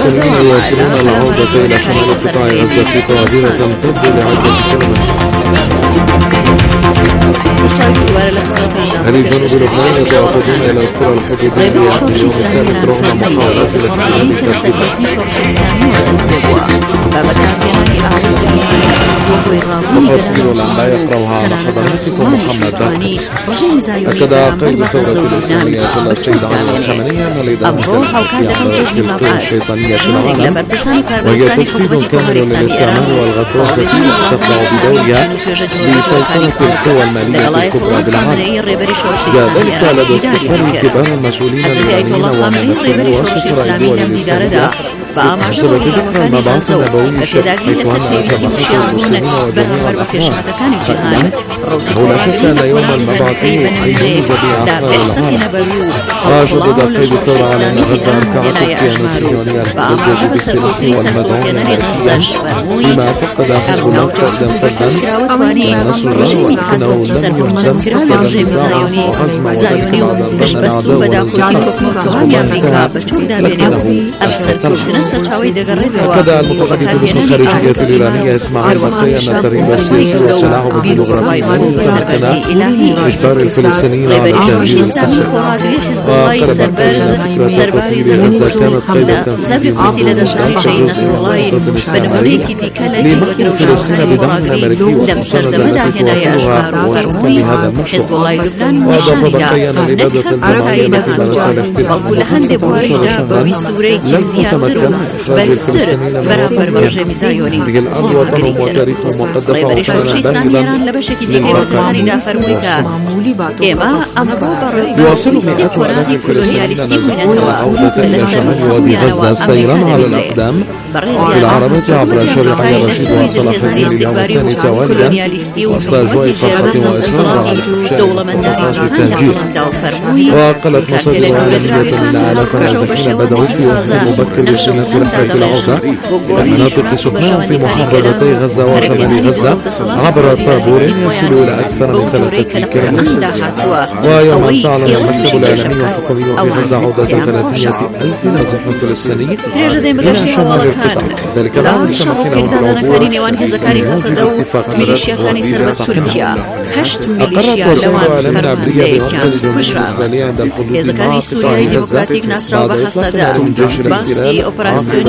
الفلسطينيين يواصلون العودة إلى شمال قطاع غزة في طوابير تمتد لعدة كيلومترات. أهل جنوب لبنان يتوافدون إلى القرى الحدودية اليوم الثالث رغم محاولات الاحتلال بترتيبها. تفاصيل الأنباء يقرأها على حضراتكم محمد باقر. أكد قائد الثورة الإسلامية السيد علي الخامنئي أن الإدارة في رأس القوى الشيطانية في العالم وهي تجسيد كامل للاستعمار والغطرسة تخضع بدورها لسيطرة القوى المالية الكبرى بالعالم. جاء ذلك لدى استقبال كبار المسؤولين الإيرانيين وممثلي وسط الدول الإسلامية بحسب ذكر المبعوث النبوي حيث أن سماحة المسلمين وجميع الأحوال قائلا أنه لا شك أن يوم المبعث عيد جميع أحوال العالم. وشدد قيد الثورة على أن غزة أركعت الكيان الصهيوني المحتج بالسلاح والمدعوم أمريكيا فيما فقد حزب الله فردا ونصر الله ولكنه لم يلزم استدامة وعزم وذلك بعد أن كذا المتحدث باسم الخارجية الإيرانية إسماعيل بقي أن الترهيب السياسي والسلاح بالجغرافيا يمكن إجبار الفلسطينيين على التهجير الفاسد. وقال بقي أن فكرة تطهير غزة كانت قيدة في لمكن فلسطين بدعم أمريكي ومساندة التي توفرها واشنطن لهذا المشروع. وأضاف بقي أن الإبادة الجماعية التي مارسها الاحتلال لم تتمكن إخراج الفلسطينيين من هذه الأرض وطنهم وتاريخهم وقد دفعوا ثمنا باهظا يواصل مئات وآلاف الفلسطينيين نزوحهم والعودة إلى شمال وادي غزة سيرا على الأقدام في العربة عبر شارعي رشيد وصلاح الدين اليوم الثاني تواليا وسط أجواء فرحة وإصرار على إفشاء مخططات التهجير. وقالت مصادر عالمية أن آلاف النازحين بدأوا في وقت مبكر لسنة رحلة العودة إلى مناطق سكنهم في محافظتي غزة وشمال غزة عبر طابور يصل إلى أكثر من 3 كيلومتر. ويوم أعلن المكتب الإعلامي الحكومي في غزة عودة 300,000 نازح فلسطيني إلى شمال القطاع ذلك بعد سماحنا بالعبور من اتفاق أقرت وسائل الإعلام العبرية بمركز الجمهورية الإسرائيلية عند الحدود مع قطاع غزة بعد إطلاق جيش الاحتلال عقب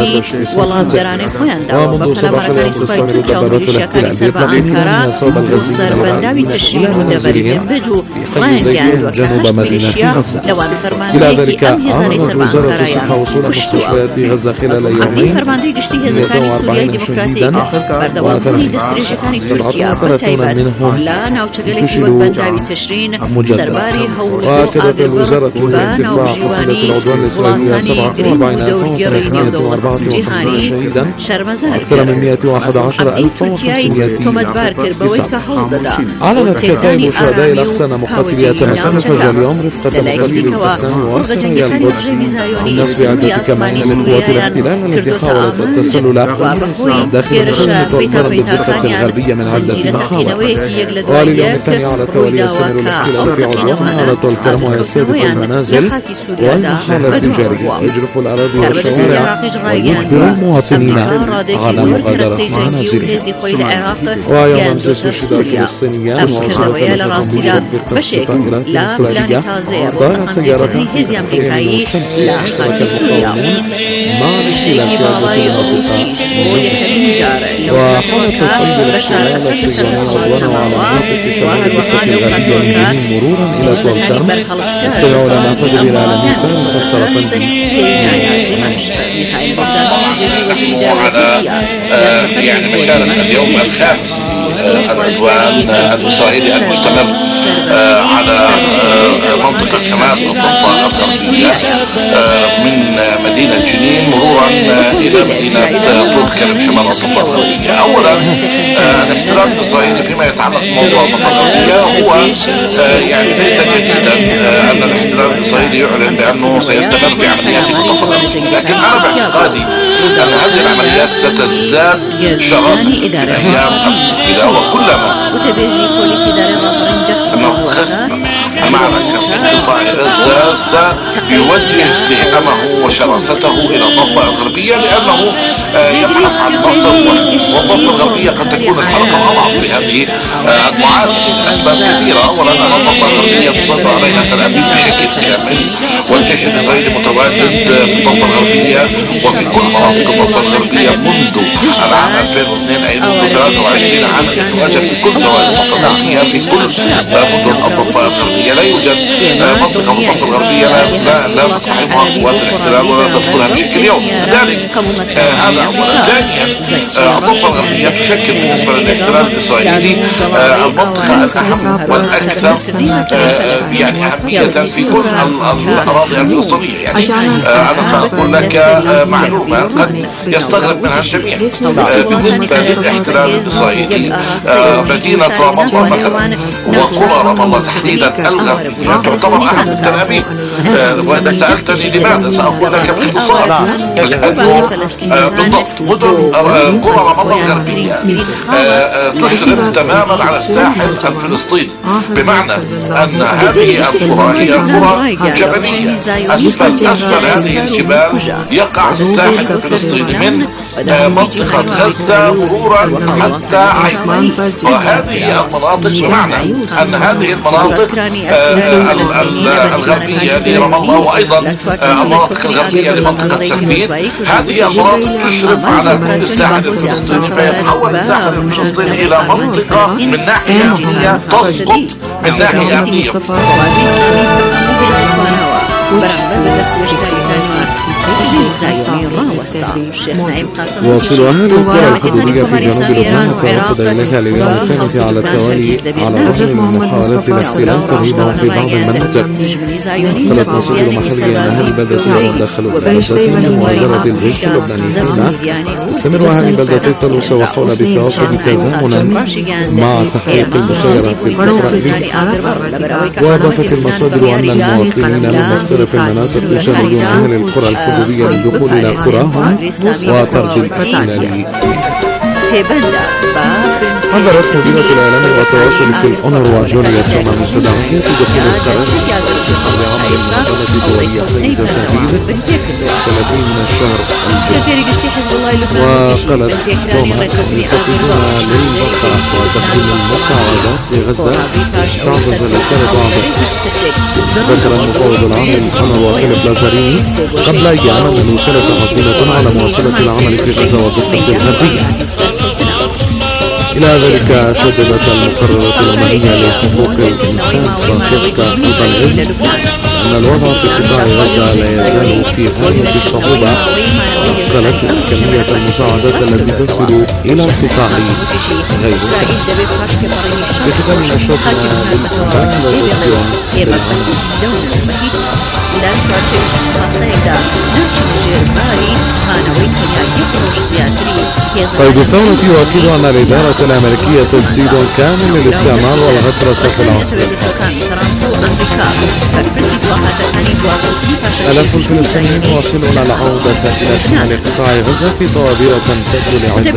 ومنذ صباح اليوم تستمر دبابات الاحتلال بإطلاق صوب الغزيين العالمين إلى منازلهم في حي زيتون جنوب مدينة غزة. إلى ذلك أعلنت وزارة الصحة وصول مستشفيات غزة خلال يومين 140 شهيدا و37 منهم انتشلوا مجددا. وأكدت الوزارة أن ارتفاع حصيلة العدوان الإسرائيلية 47,354 شهيدا أكثر من 111,559. أعلنت كتائب شهداء الأقصى أن مقاتلي تمسا فجر اليوم رفقة مقاتلي القسام وسرية القدس بالنصب عدة كمائن لقوات الاحتلال التي حاولت التسلل داخل المدينة والقرب بالضفة الغربية من عدة محاور. ولليوم الثاني على التوالي يستمر الاحتلال في عدوان على طول الكرم ويستهدف المنازل والمحال التجارية ويجرف الأراضي والشوارع ويجبر المواطنين على مغادرة منازلهم. ويوم أمس استشهد الفلسطينيان وأصابت مشبر السفائرات الإسرائيلية ضاع سيارة أمريكية شمسية المقاومون مع الاختلاف في المنطقة. وحالة تصعيد الاحتلال الصهيوني عدوانه على مناطق شمال الضفة الغربية من جنين مرورا إلى طول كرم استمعوا إلى معتدل الإعلامي فارس السرطندي. يعني مشارف اليوم الخامس العدوان الإسرائيلي المستمر على منطقة شمال الضفة الغربية من مدينة جنين مرورا إلى مدينة طول كرم شمال الضفة الغربية. أولا الاحتلال الإسرائيلي فيما يتعلق بموضوع الضفة الغربية هو يعني ليس جديدا أن الاحتلال الإسرائيلي يعلن بأنه سيستمر بعملياته في الضفة الغربية، لكن أنا باعتقادي أن هذه العمليات ستزداد شراسة في الأيام المقبلة وكلما المعنى في قطاع غزة سيوجه استهامه وشراسته إلى الضفة الغربية، أنه يبحث عن مصر والضفة الغربية قد تكون الحلقة الأضعف في هذه المعادلة لأسباب كثيرة. أولا أن الضفة الغربية تسيطر عليها تل أبيب بشكل كامل، والجيش الإسرائيلي متواجد في الضفة الغربية وفي كل مناطق الضفة الغربية منذ العام 2002 أي منذ 23 عاما يتواجد في كل زوايا الضفة الغربية في كل مدن الضفة الغربية. لا يوجد منطقة من الضفة الغربية لا تصطحبها قوات الاحتلال ولا تدخلها بشكل يومي. لذلك هذا أولا. ثانيا الضفة الغربية تشكل بالنسبة للاحتلال الإسرائيلي المنطقة الأهم والأكثر يعني أهمية في كل الأراضي الفلسطينية. يعني أنا سأقول لك معلومة قد يستغرب منها الجميع. بالنسبة للاحتلال الإسرائيلي مدينة رام الله مثلا وقرى رام الله تحديدا الغربية تعتبر أهم من تل أبيب. وإذا سألتني لماذا سأقول لك باختصار بالضبط مدن قرى رام الله الغربية تشرف تماما على الساحل الفلسطيني، بمعنى أن هذه القرى هي قرى جبلية. أسفل هذه الجبال يقع الساحل الفلسطيني من منطقة غزة مرورا حتى عيمان، وهذه المناطق بمعنى أن هذه المناطق الغربية لرام الله وأيضا المناطق الغربية لمنطقة سلفين، هذه المناطق تشرف على كل الساحل الفلسطيني، فيتحول الساحل الفلسطيني إلى منطقة من ناحية أمنية تسقط من ناحية أمنية. واصل أهل القرى الحدودية في جنوب لبنان توافد إليها اليوم الثالث على التوالي على الرغم من محاولات الاحتلال ترهيبهم في بعض المناطق. قالت مصادر محلية أن أهل البلدة اليوم دخلوا بغزة مواجهة الجيش اللبناني هنا. استمر أهل البلدة التلوث وحول بالتواصل تزامنا مع تحقيق المسيرات الإسرائيلية. وأضافت المصادر أن المواطنين من مختلف المناطق يشاهدون أهل القرى الحدودية للدخول إلى قراهم وطرد الاحتلال. حذرت مديرة الإعلام والتواصل في الأونروا جوليا توما من تداعيات دخول القرار في حرب عمل المنظمة الدولية ليس تهديد 30 من الشهر الجاي. وقالت توما يخططون للمقطع وتقديم المساعدات لغزة تعزز الكرة ضعفا. ذكر المفوض العام للأونروا فيليب لازاريني قبل أيام أن الوكالة حصيلة على مواصلة العمل في غزة والضفة الغربية. إلى ذلك شددت المقررات الأممية لحقوق الإنسان فرانشيسكا ألبانيز أن الوضع في قطاع غزة لا يزال في غاية الصعوبة. قالت كمية المساعدات التي تصل إلى القطاع غير في ختام نشرتنا للأخبار قيد الثورة يؤكد أن الإدارة الأمريكية تجسيد كامل للاستعمار والغطرسة في العاصمة. آلاف الفلسطينيين يواصلون العودة إلى شمال قطاع غزة في طوابير تمتد لعدة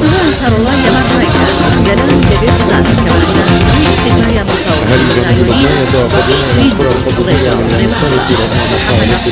أهل جنوب لبنان يتوافدون إلى القرى الحدودية للمختلف رغم محاولة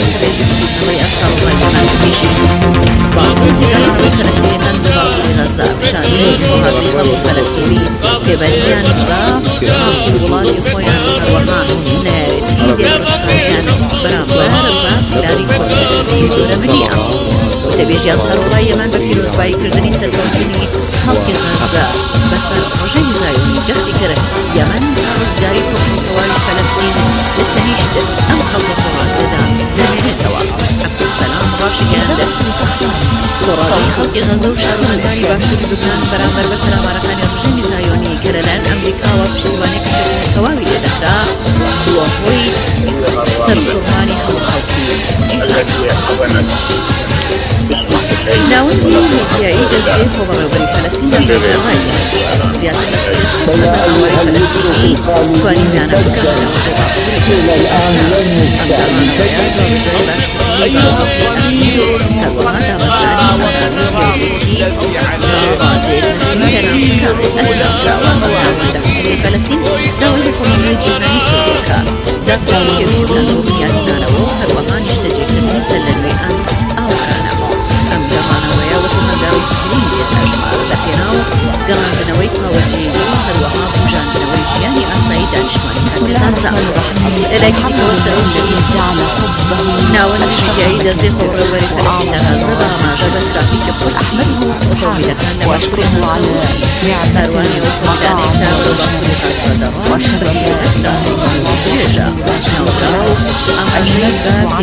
وتبيجي الضرورية من بكيروس بايكردني ستوجني خلق غزة بسر رجل زايوني جهد كره يمن رزاري توقف طوال فلسطين للتنيشت أم خلق طوال غزة لمن التواب عبد السلام راشي جهد طوال خلق غزة وشارو مداري باشر لبنان برامبر بسر أماركان رجل زايوني كرلان أمريكا وبشتواني كتبين الكواوي لدخرا وهوي سرطرماني خلقي جهد ناوندي يعيد الكيف وبربري فلسطين بالغاية زيادة السياسة وزارة فلسطيني كواني بيانا بكهنا وضبع گەڕاندنەوەی پاوەجێری هەروەها بژاندنەوەی ژیانی ئاسایی دانیشتوانی خەڵکی غەزە. لەلایەکی سەرۆکەتی ناوەندی ژیایی دەستەی خۆڕێوەری فەلەسطین لە غەزە بە ئاماژە بە ترافیکە پۆلیسی ئۆتۆمبیلەکان لە باشووری هەروانی ئۆتۆمبیلانێک تا بۆ باشووری غەزە درێژە ناوگاو ئاماژەی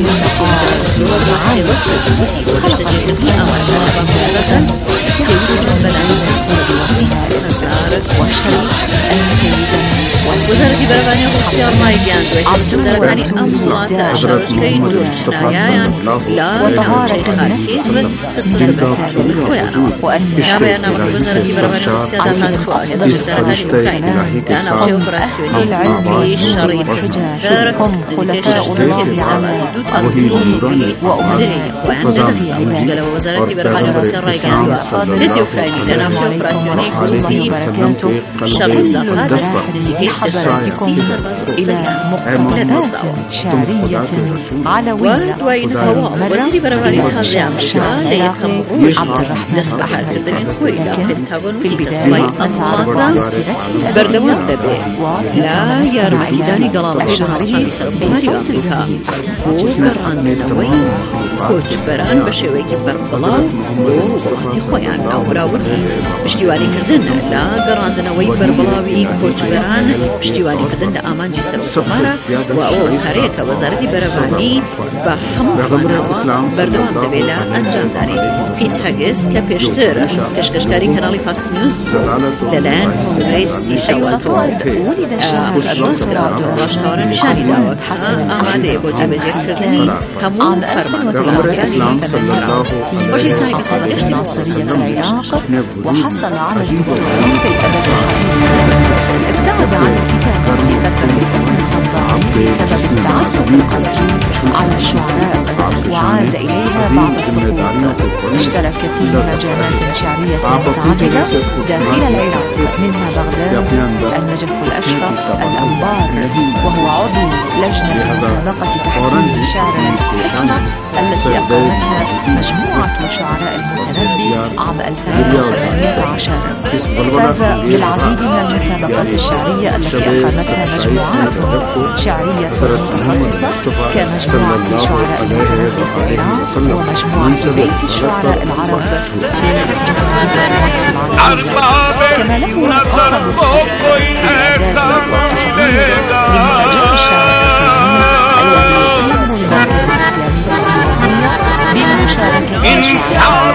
وزارەتی بەرەبانی ڕووسیا ڕایگەیاندووە هێزەکانی ئەم وڵاتە شارۆچکەی دوورشتناییان لە ناوچەی خارحیزب خستن بە پێشبڕکێی خۆیانەوە. نامەیاننامەکە وەزارەتی بەرەبانی ڕووسیا داهاتووە هێزە سەرەتایی ئوکراینە لە ناوچەی ئۆپراسیۆنی علمی شەڕی حزبەکەر نزیکەی 600 هێزدامازی دوو تانکی زیری خۆیان لەدەستداوە. جگەلەوە وەزارەتی بەرەبانی ڕووسیا ڕایگەیاندووە هێزی ئوکراینی لە ناوچەی ئۆپراسیۆنی علمی شەڕی زاخات نزیکەی 330 سەرباز شعرية علوية ودوين هواء وزير برابري خارجية لا يقام روج دەست بە حالکردنی خۆی لە پێنتاگۆن و دەستەڵای ئەم وڵاتە بەردەوام دەبێت لە یارمەتیدانی گەڵاڵەکەی دۆناڵد سەرۆکمەری ئەمریکا بۆ گەڕاندنەوەی کۆچبەران بە شێوەیەکی بەربڵاو بۆ وڵاتی خۆیان. ئاوراوتی پشتیوانیکردن لە گەڕاندنەوەی بەربڵاوی کۆچبەران پشتیوانیکردن لە ئامانجی سەرۆکمەرە و ئەوە هەرەیەکە وەزارەتی بەرەبانی بە هەموو ڕواناوە بەردەوام دەبێت لە ئەنجامدانی. پیت هەگس کە پێشتر کەشکەشکاری کەناڵی فاکس نیوز لەلایەن کۆنگرێسی حیوانات ڕاشکاوانە نیشانی داوە کە ئامادەیە بۆ جێبەجێکردنی هەموو فەرمانڕەوایەتی خۆشی سانی کەسانی گەشتی ناصرية العراق وحصل على الدكتوراه في الأدب ابتعد عن الكتابة في فترة الصداع بسبب التعصب القسري على الشعراء وعاد إليها بعد السقوط. اشترك في مجالات شعرية متعددة داخل العراق منها بغداد، النجف الأشرف، الأنبار، وهو عضو لجنة مسابقة تحديد الشعر الحكمة التي أقامتها مجموعة شعراء المتنبي عام 2018. فاز بالعديد من المسابقات الشعرية التي أقامتها مجموعات شعرية متخصصة كمجموعة شعراء المتنبي في العراق ومجموعة بيت الشعراء العرب كما له قصد السفر لمهرجان الشعر الإسلامي الذي يقيمه المركز الإسلامي العالمية بمشاركة شعراء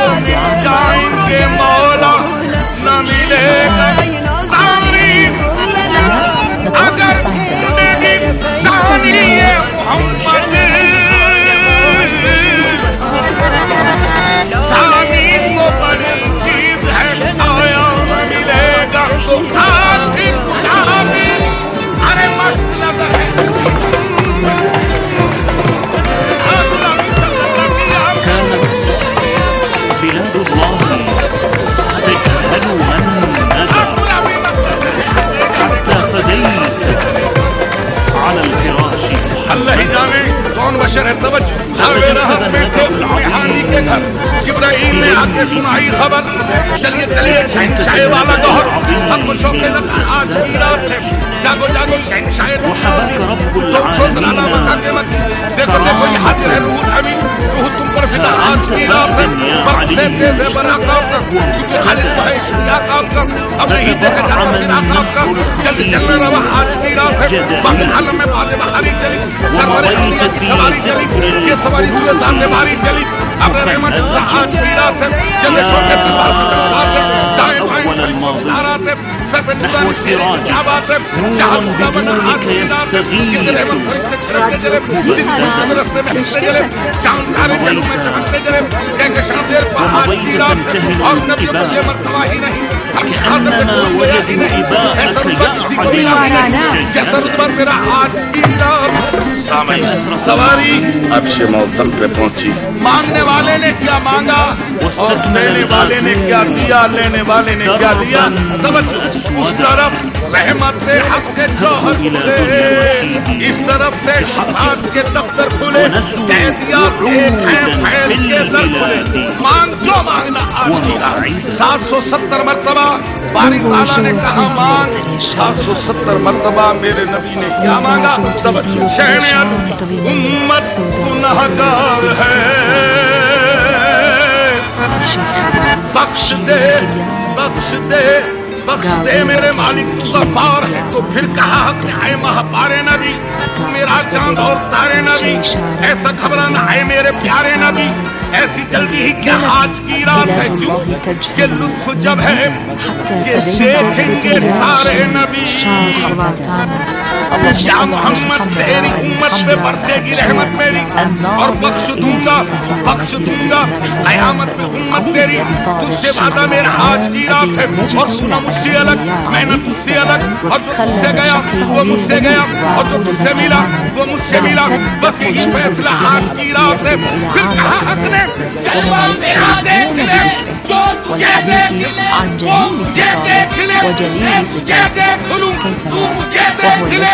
بشر التوجه فتجسد النكب العظيم جبرائيل نے آ کے سنائی خبر چلیے چلیے شہنشاہ والا دور حق و شوق لك آج کی رات ہے جاگو جاگو شہنشاہ وحباك رب العالمين دیکھو دیکھو یہ حاضر ہے روح حبیب روح تم پر فدا آج کی رات ہے برق سے تیزے بنا کام کر کیونکہ خالد بھائی یا کام کر اب نہیں دیکھا جاتا میرا کام کر جلد چلنے روا آج کی رات ہے باقی حالم میں بھالے بہاری چلی سواری چلی یہ سواری دوئے دانے بھاری چلی اب رحمت اللہ آج کی رات ہے جلد چھوٹے سے أول الماضي نحو السراج نور بدونك يستغيث ومضيت تنتهي الإباء كأنما وجدوا إباءك سواری اب سے موتم پہ پہنچی مانگنے والے نے کیا مانگا اور دینے والے نے کیا دیا, لینے والے نے کیا دیا. اس طرف رحمت حق کے جوہر کھلے, اس طرف سے شفاعت کے دفتر کھلے, قیدیات ایک ہیں فیض کے در کھلے. مانگ جو مانگنا آج کی رات 770 مرتبہ باری تعالیٰ نے کہا مانگ. 770 مرتبہ میرے نبی نے کیا مانگا؟ شہنیت امت گنہگار ہے, بخش دے بخش دے بخش دے میرے مالک تو غفار ہے. تو پھر کہا کہ اے مہاپارے نبی, میرا چاند اور تارے نبی, ایسا گھبرانا ہے میرے پیارے نبی, ایسی جلدی ہی کیا آج کی رات ہے, کیوں کہ لطف جب ہے کہ دیکھیں گے سارے نبی. یا محمد تیری امت پہ برسے گی رحمت میری, اور بخش دوں گا قیامت میں امت تیری. تجھ سے وعدہ میرا آج کی رات ہے, اور تم مجھ سے الگ, میں نہ تجھ سے الگ, اور جو تجھ سے گیا وہ مجھ سے گیا, اور جو تجھ سے ملا وہ مجھ سے ملا. بس یہ فیصلہ آج کی رات ہے. پھر کہا حق نے جلوہ میرا دیکھ لے, جو تجھے دیکھ لے وہ مجھے دیکھ لے, میں تجھے دیکھ لوں تو مجھے دیکھ لے.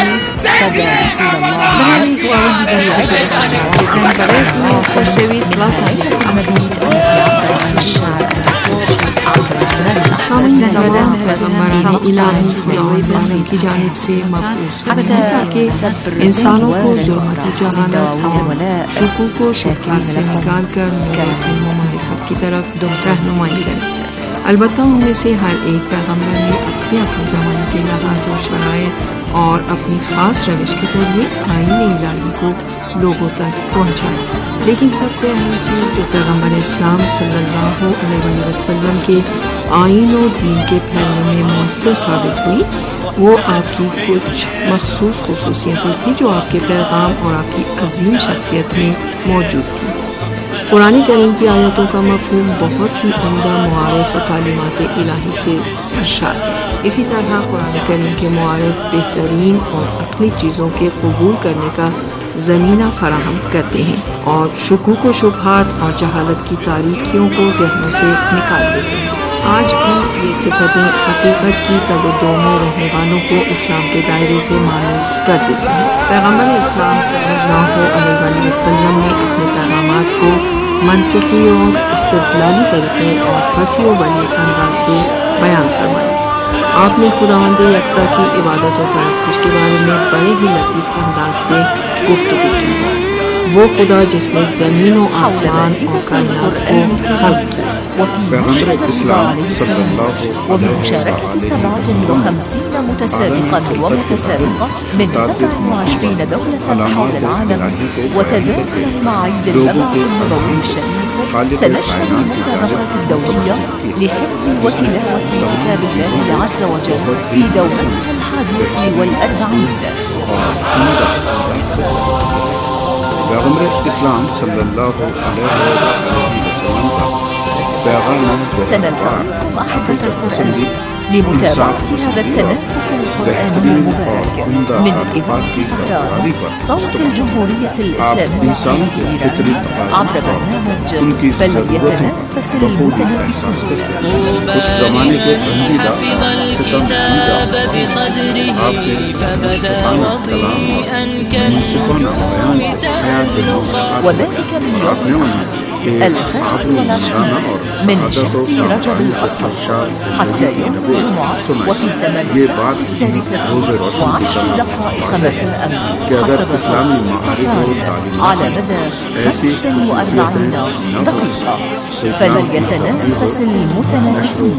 کی جانب سے مبعوث ہوئے تاکہ انسانوں کو ظلمت و جہالت اور شکوک و شکایت سے نکال کر علم و معرفت کی طرف رہنمائی کریں. البتہ ان میں سے ہر ایک پیغمبر نے اپنے زمانے کے لحاظ و شرائط اور اپنی خاص روش کے ذریعے آئین الہی کو لوگوں تک پہنچایا. لیکن سب سے اہم چیز جو پیغمبر اسلام صلی اللہ علیہ وسلم کے آئین و دین کے پھیلنے میں مؤثر ثابت ہوئی, وہ آپ کی کچھ مخصوص خصوصیتیں تھیں جو آپ کے پیغام اور آپ کی عظیم شخصیت میں موجود تھیں. قرآن کریم کی آیتوں کا مفہوم بہت ہی عمدہ معارف و تعلیمات الہی سے سرشار ہے. اسی طرح قرآن کریم کے معارف بہترین اور عقلی چیزوں کے قبول کرنے کا زمینہ فراہم کرتے ہیں اور شکوک و شبہات اور جہالت کی تاریکیوں کو ذہنوں سے نکال دیتے ہیں. آج بھی یہ صفتیں حقیقت کی تگ و دو میں رہنے والوں کو اسلام کے دائرے سے مایوس کر دیتی ہیں. پیغمبر اسلام صلی اللہ علیہ وسلم نے اپنے پیغامات کو منطقی اور استدلالی طریقے اور فصیح و بلیغ انداز سے بیان فرمایا. آپ نے خداوند یکتا کی عبادت و پرستش کے بارے میں بڑے ہی لطیف انداز سے گفتگو کی ہے. وہ خدا جس نے زمین و آسمان اور کائنات کو خلق کیا. پیغمبر اسلام صلی اللہ وبمشاركة 57 متسابقة ومتسابقة من 27 دولة حول العالم وتزامن لمواعيد المبعث النبوي الشريف, سنشهد المسابقات الدولية لحفظ وتلاوة كتاب الله عز وجل في دورتها 41. پیغمبر اسلام صلی اللہ علیہ وسلم کا پیغام سنلتقي أحبة القرآن لمتابعة هذا التنفس القرآني المبارك من إذاعة الصحراء صوت الجمهورية الإسلامية في إيران عبر برنامج فليتنافس المتنافسون. اس زمانے کے رنجیدہ ستم آپ کے مشتاقانہ کلام اور منصفانہ بیان سے حیات دلوں سے وذلك اليوم 15 من شهر رجب الأصل حتى يوم الجمعة وفي تمام الساعة 6:10 مساء حسب على مدى 45 دقيقة. فليتنافس المتنافسون.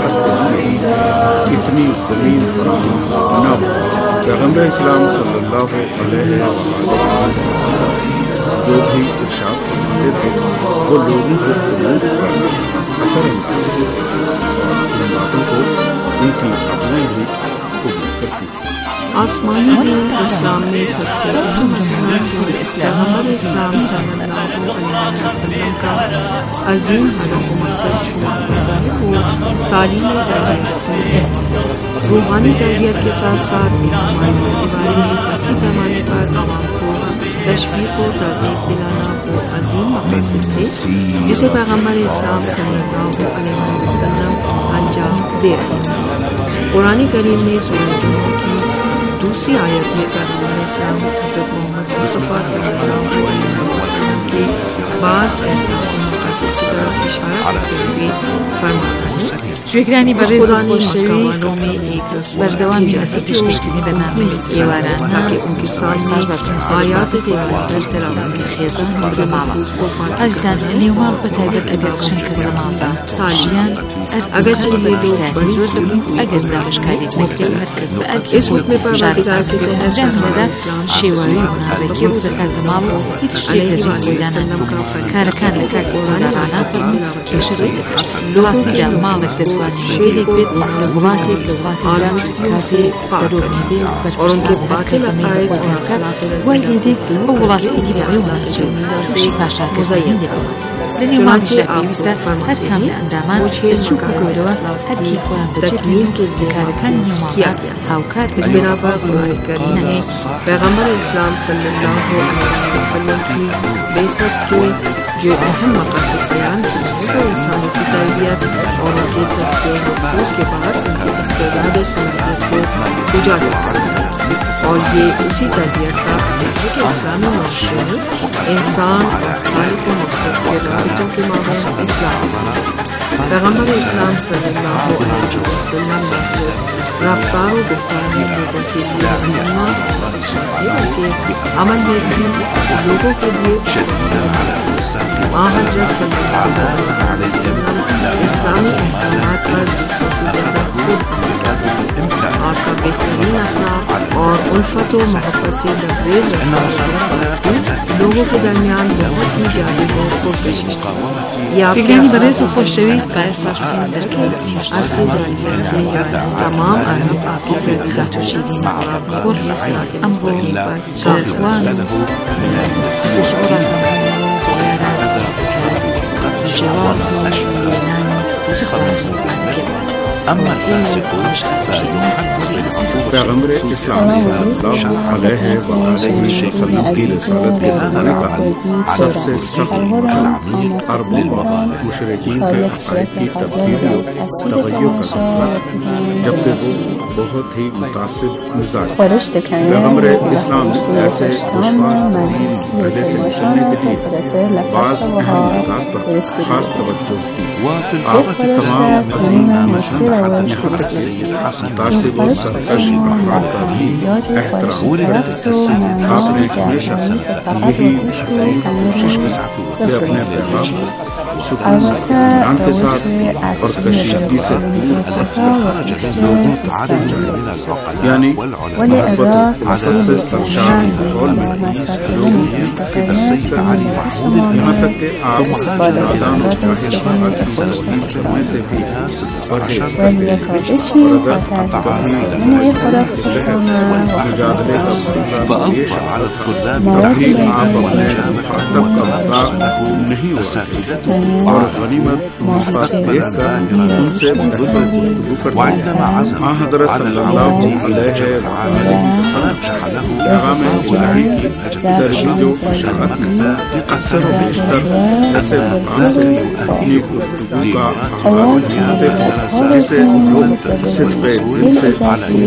اتنی زمین فراہم نہ ہو. پیغمبر اسلام صلی اللہ علیہ وسلم جو بھی ارشاد فرماتے تھے وہ لوگوں کو قبول پر اثر انداز ان باتوں کو ان کی اپنائی بھی قبول کرتی. آسمانی دین اسلام میں سب سے اہم مضمون جو پیغمبر اسلام صلی اللہ علیہ وسلم کا عظیم ہدف و مقصد شمار ہوتا ہے وہ تعلیم تربیت ہے. روحانی تربیت کے ساتھ ساتھ ہمارے کے بارے میں وسیع پیمانے پر عوام کو تشویق و ترغیب دلانا وہ عظیم مقاصد تھے جسے پیغمبر اسلام صلی اللہ علیہ وسلم انجام دے رہے ہیں۔ قرآن کریم نے سورہ جمعہ کی دوسری آیت میں پیغمبر اسلام حضرت محمد مصطفیٰ صلی اللہ علیہ وسلم کے بعض اہداف و مقاصد کی طرف اشارہ کرتے ہوئے فرمایا ہے شکرانی برای خوششویی بردوام جلسه پیشکشی برنامه ایواران تاکہ ان کی سامنے آیات پیغمبر تلاوت خیزان مورد معوا عزیزان نیوان بتایبت ادیقشن که زمان دا تالیان اگرچہ یہ لوگ بڑی اگر دانشکاری مبتل مرکز به اس حکم پروردگار کے تحت جنبه شیواری نازکی و ذکر معوا هیچ شیء بودن کارکان لکار قرآن کشوی لواستی در مالک دستوانی بیدید لغواتی کازی سرور نبی اور ان کے باطل عقائد اور اخلاق والدید اولاد ایدیعیون شی پاشا کزاین چنانچہ آپ کو هر کام اندامان چوب گولو هر کی قرآن تکمیل کے کارکان کیا گیا اس بنا پر قرآن کریم نے پیغمبر اسلام صلی اللہ علیہ وسلم کی بعثت کے جو اہم مقاصد بیان کیے وہ انسانوں کی تربیت اور ان کے تزکیہ نفوس کے بعد ان کی استعداد و صلاحیت کو اجاگر کرنا اور یہ اسی تربیت کا اثر ہے کہ اسلامی معاشرے میں انسان اور خالق و مخلوق کے رابطوں کے مابین اصلاح پیغمبر اسلام صلی اللہ علیہ وسلم سے رفتار و گفتار میں لوگوں کے لیے رہنما بلکہ عمل میں بھی لوگوں کے لیے حضرت صلی اللہ علیہ وسلم اسلامی احکامات پر دوسروں سے زیادہ خود عمل کرتے ہیں۔ آپ کا بہترین اخلاق اور الفت و محبت سے لبریز رفتار لوگوں کے درمیان بہت ہی جالب و پرکشش تھا۔ بگانی برای خوششویی باعث عصر جاہلیت میں تمام عرب آپ کی تربیت و شیرین اخلاق میں اور صراط مستقیم پر شرفوان شعور جواب أما الفاسقون پیغمبر اسلام صلی اللہ علیہ وآلہ وسلم کی رسالت کے زمانے کا سب سے سخت مرحلہ عرب مشرکین کے عقائد کی تبدیلی و تغیر کا سفر جبکہ وہ بہت ہی متعصب مزاج پیغمبر اسلام ایسے دشوار پہلے سے نکلنے کے لیے بعض اہم نکات پر خاص توجہ دی۔ آپ کی تمام عظیم نہایت متعصب و سرکش افراد کا بھی احترام کرتے ہیں۔ آپ نے ہمیشہ یہی کوشش کی کہ اپنے پیغام کو سکون سے اطمینان کے ساتھ اور کشیدگی سے لوگوں تک پہنچائے، یعنی محبت و سے سرشار ماحول میں لوگوں کی تسلیم کرنے، یہاں تک کہ آپ نادان و جاہل کرنے سے بھی پرہیز کرتے ہیں، اور اگر مجادلے کا مسئلہ پیش آتا تبھی آپ اپنے مخاطب کا مذاق نہیں اڑاتے اور غنیمت مصطفیٰ دیکھ کر ان سے درست گفتگو کرتے ہیں۔ حضرت صلی اللہ علیہ وسلم پیغام الہی کی ترغیب و اشاعت میں اکثر و بیشتر ایسے مقام سے اپنی گفتگو کا آغاز کرتے تھے جسے لوگ صدقے دل سے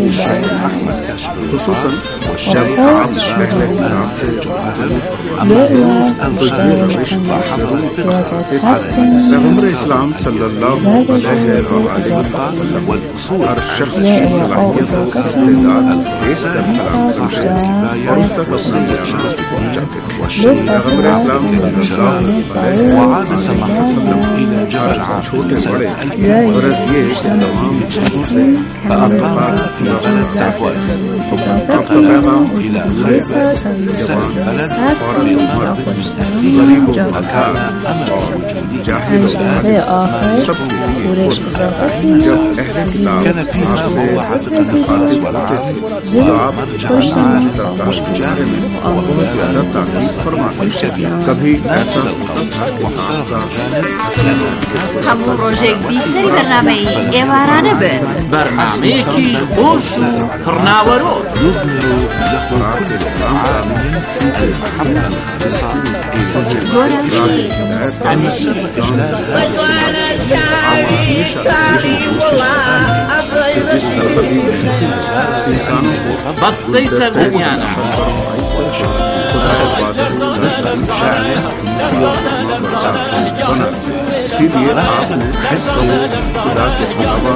خصوصاً جب آپ اہل کتاب سے تو یہ روش ضرور کرتے تھے۔ پیغمبر اسلام صلی اللہ علیہ وسلم ہر شخص کی صلاحیت و استعداد دیکھ کر کلام کرتے اور اس تک اپنا پیغام پہنچاتے تھے۔ پیغمبر اسلام صلی اللہ علیہ وسلم چھوٹے بڑے غرض یہ کہ تمام چیزوں سے تعلقات آپ کا پیغام جوان اور غریب و بھکار اور جاہل و عالم سب کے لیے جب اہل کتاب آپ سے مخاطب ہوتے تھے تو آپ جہنم ترداش کے بارے میں بہت زیادہ تاکید فرماتے تھے۔ کبھی ایسا ہوتا تھا کہ آپ کا هەموو ڕۆژێک بیسەری بەرنامەی ئێوارانە بن. بەرنامەیەکی خۆش و پڕناوەرۆ. گۆرانجی ستانشی بەستەی سەردەمیانە. इसीलिए आप खुदा के अलावा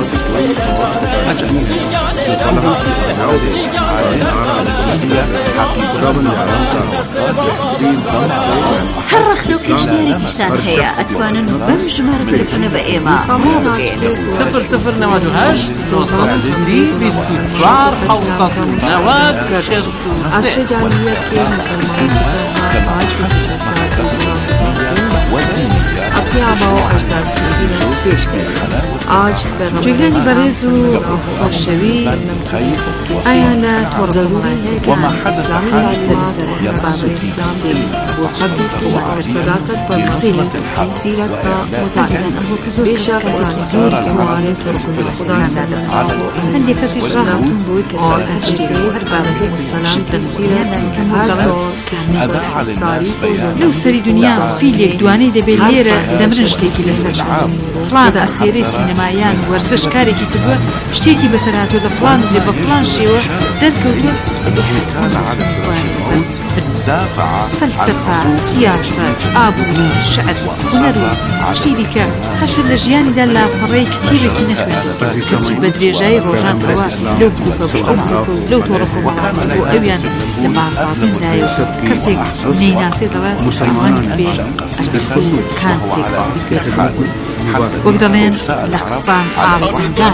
सफलता की बजाओ هەر ڕەخلۆ کشتێرێکیشتان هەیە ئەتوانن بەم ژمارە تەلەفۆنە بە ئێمە ڕۆ بگەین. 0098 230 24 790 عصر جمعیت کے مسلمان آج اپنے آباء و اجداد کی سیرت پیش کریں. آج جگرانی بریز و خوششوی آیانا ضروری ہے کہ اسلامی معلومات باب اسلام کی وقت و صداقت پر سیرت کا مطالعہ بے شک زور کے معالف خدا سے ہندی کسی راہ اور اشتراک باب سلام تفسیر ہر دور تاریخ لو سری دنیا فیلێک دوانەی دەبێت لێرە دەمرن شتێکی لەسەر فڵان ئەستێرەی سینەمایان وەرزش کارێکی کردووە شتێکی بەسەرهاتووە لە فڵان جێ بە فڵان شێوە دەرکەوتووە فەلسەفە سیاسەت ئابووری شەعر هونەر و شتی دیکە هەشت لە ژیانیدا لاپەڕەی کتێبێکی نەخوێندووە کەچی بە درێژایی ڕۆژانەوە لەو گروپە ئەو گروپە و لەو تۆڕە کۆمەڵانە بۆ ئەویان لە بازازیندایە کەسێک نەیناسێ دەڵێت ئەوانی بێ ئەرسکو کانتێک وەک دەڵێن لە قسان ئاڵزنگان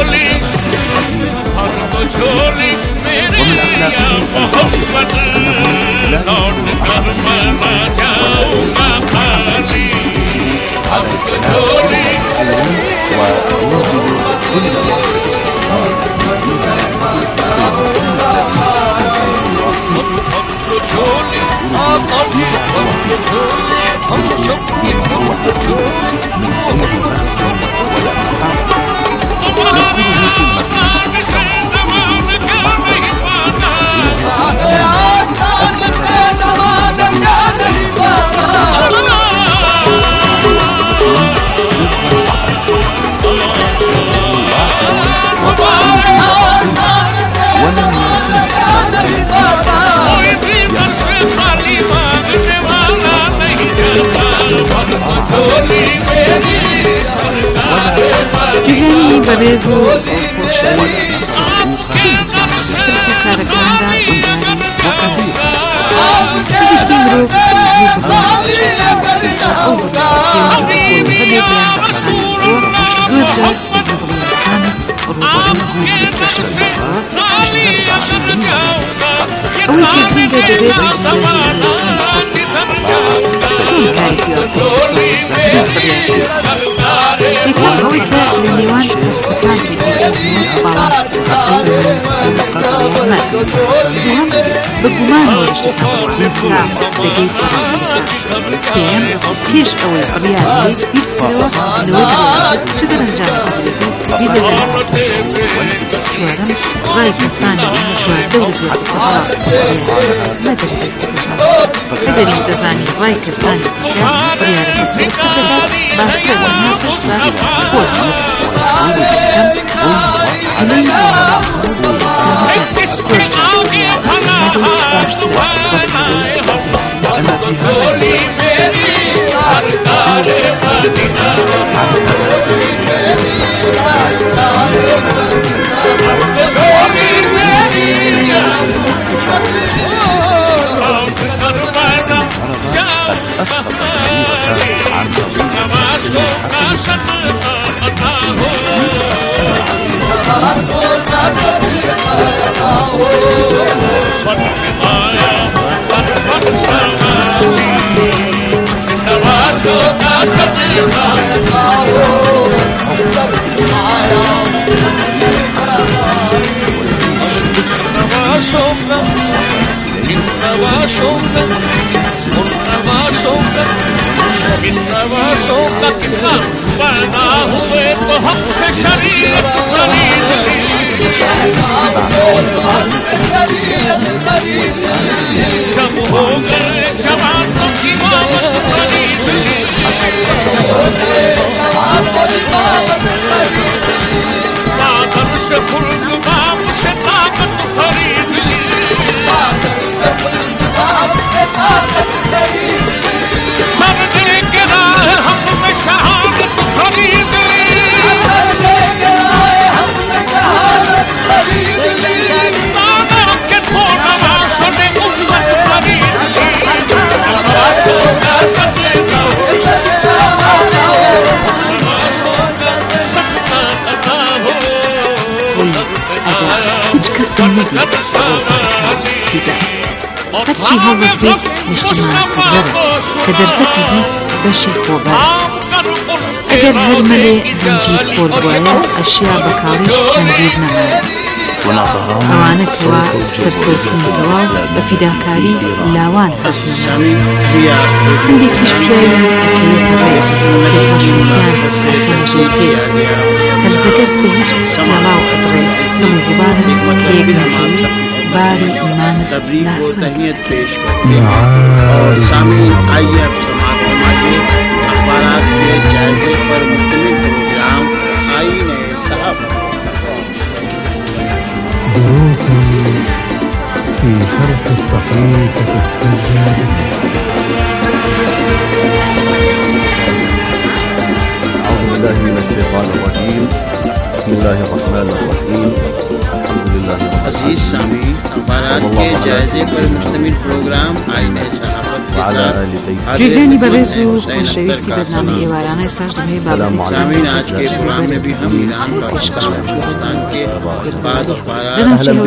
ومن أخلاقه الخلق أنه لا على الكلام وينزل جگەنی بەڕێز و خۆشەوی پرسە کارەکاندا گشتی مرۆڤ زۆر جار جوڵیەکان ڕووبەڕووی ئەوەی گرنگە دەبێت چۆن کاری ئەوەی کە لە نێوان کەسەکان بە گومانەوە شتەکان دەگەیت سێم پێش ئەوەی ڕیاڵێت بیرکەوە لەوەی چ دەرەنجامێت چوارەم ڕای کەسانی چواردە و نەدەری دەزانی ڕای کەسانی بڕیارەکە پێوەستە دەدات باشترە لە ناپشتا خۆت Sombra, هرچی هەڵدەستێت نیشتمان کردەرە کە دەرفەتی بی بەشی خۆبەر ئەگەر هەر مەلێ هەنجیر خۆر بووایە ئەشیا بەکاڵیش هەنجیر نەمایە ئەوانە کەوا سەرکەوتون تەواو بە فیداکاری لاوان هەندێکیش پیاوی ئەکەوێتە ڕێز پێپاشوتیان ئەفەنجێتێ هەرزەگەر بە هیچ پێڵاو ئەبڕێت دڵ زبانت کە یەک نەکەوی باری ایمانت لاسن سامعین آئیے اب سماعت فرمائیے اخبارات کے جائزے پر مشتمل پروگرام آئین صحافت دروس في شرح الصحيفة السجادة. أعوذ بالله من الشيطان الرجيم. بسم الله الرحمن الرحيم. الحمد لله. عزیز سامعین اخبارات کے جائزے پر مشتمل پروگرام آئین صحافت جیگانی بەڕێز و خۆشەویستی بەرنامەی ئێوارانەی ساش دەمەوێت سامعین آج کے پروگرام میں بھی ہم ایران پاکستان اور پاکستان کے بعض اخبارات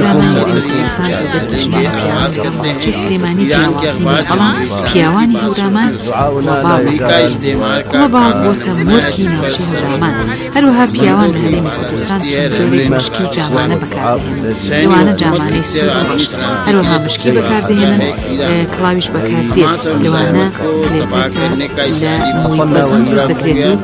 ایران کے اخبار پیاوانی هەورامان امریکا استعمار کا بۆتە مۆرکی ناوچەی هەورامان هەروەها پیاوان لە هەرێمی کوردستان چەند جۆرێک مشکی و جامانە بەکاردێنن لەوانە جامانەی سوور و ڕەشت هەروەها مشکی بەکاردێنن کڵاویش بەکاردێن لەوانە کلێپێکە لە مووی بەزن دەست دەکرێت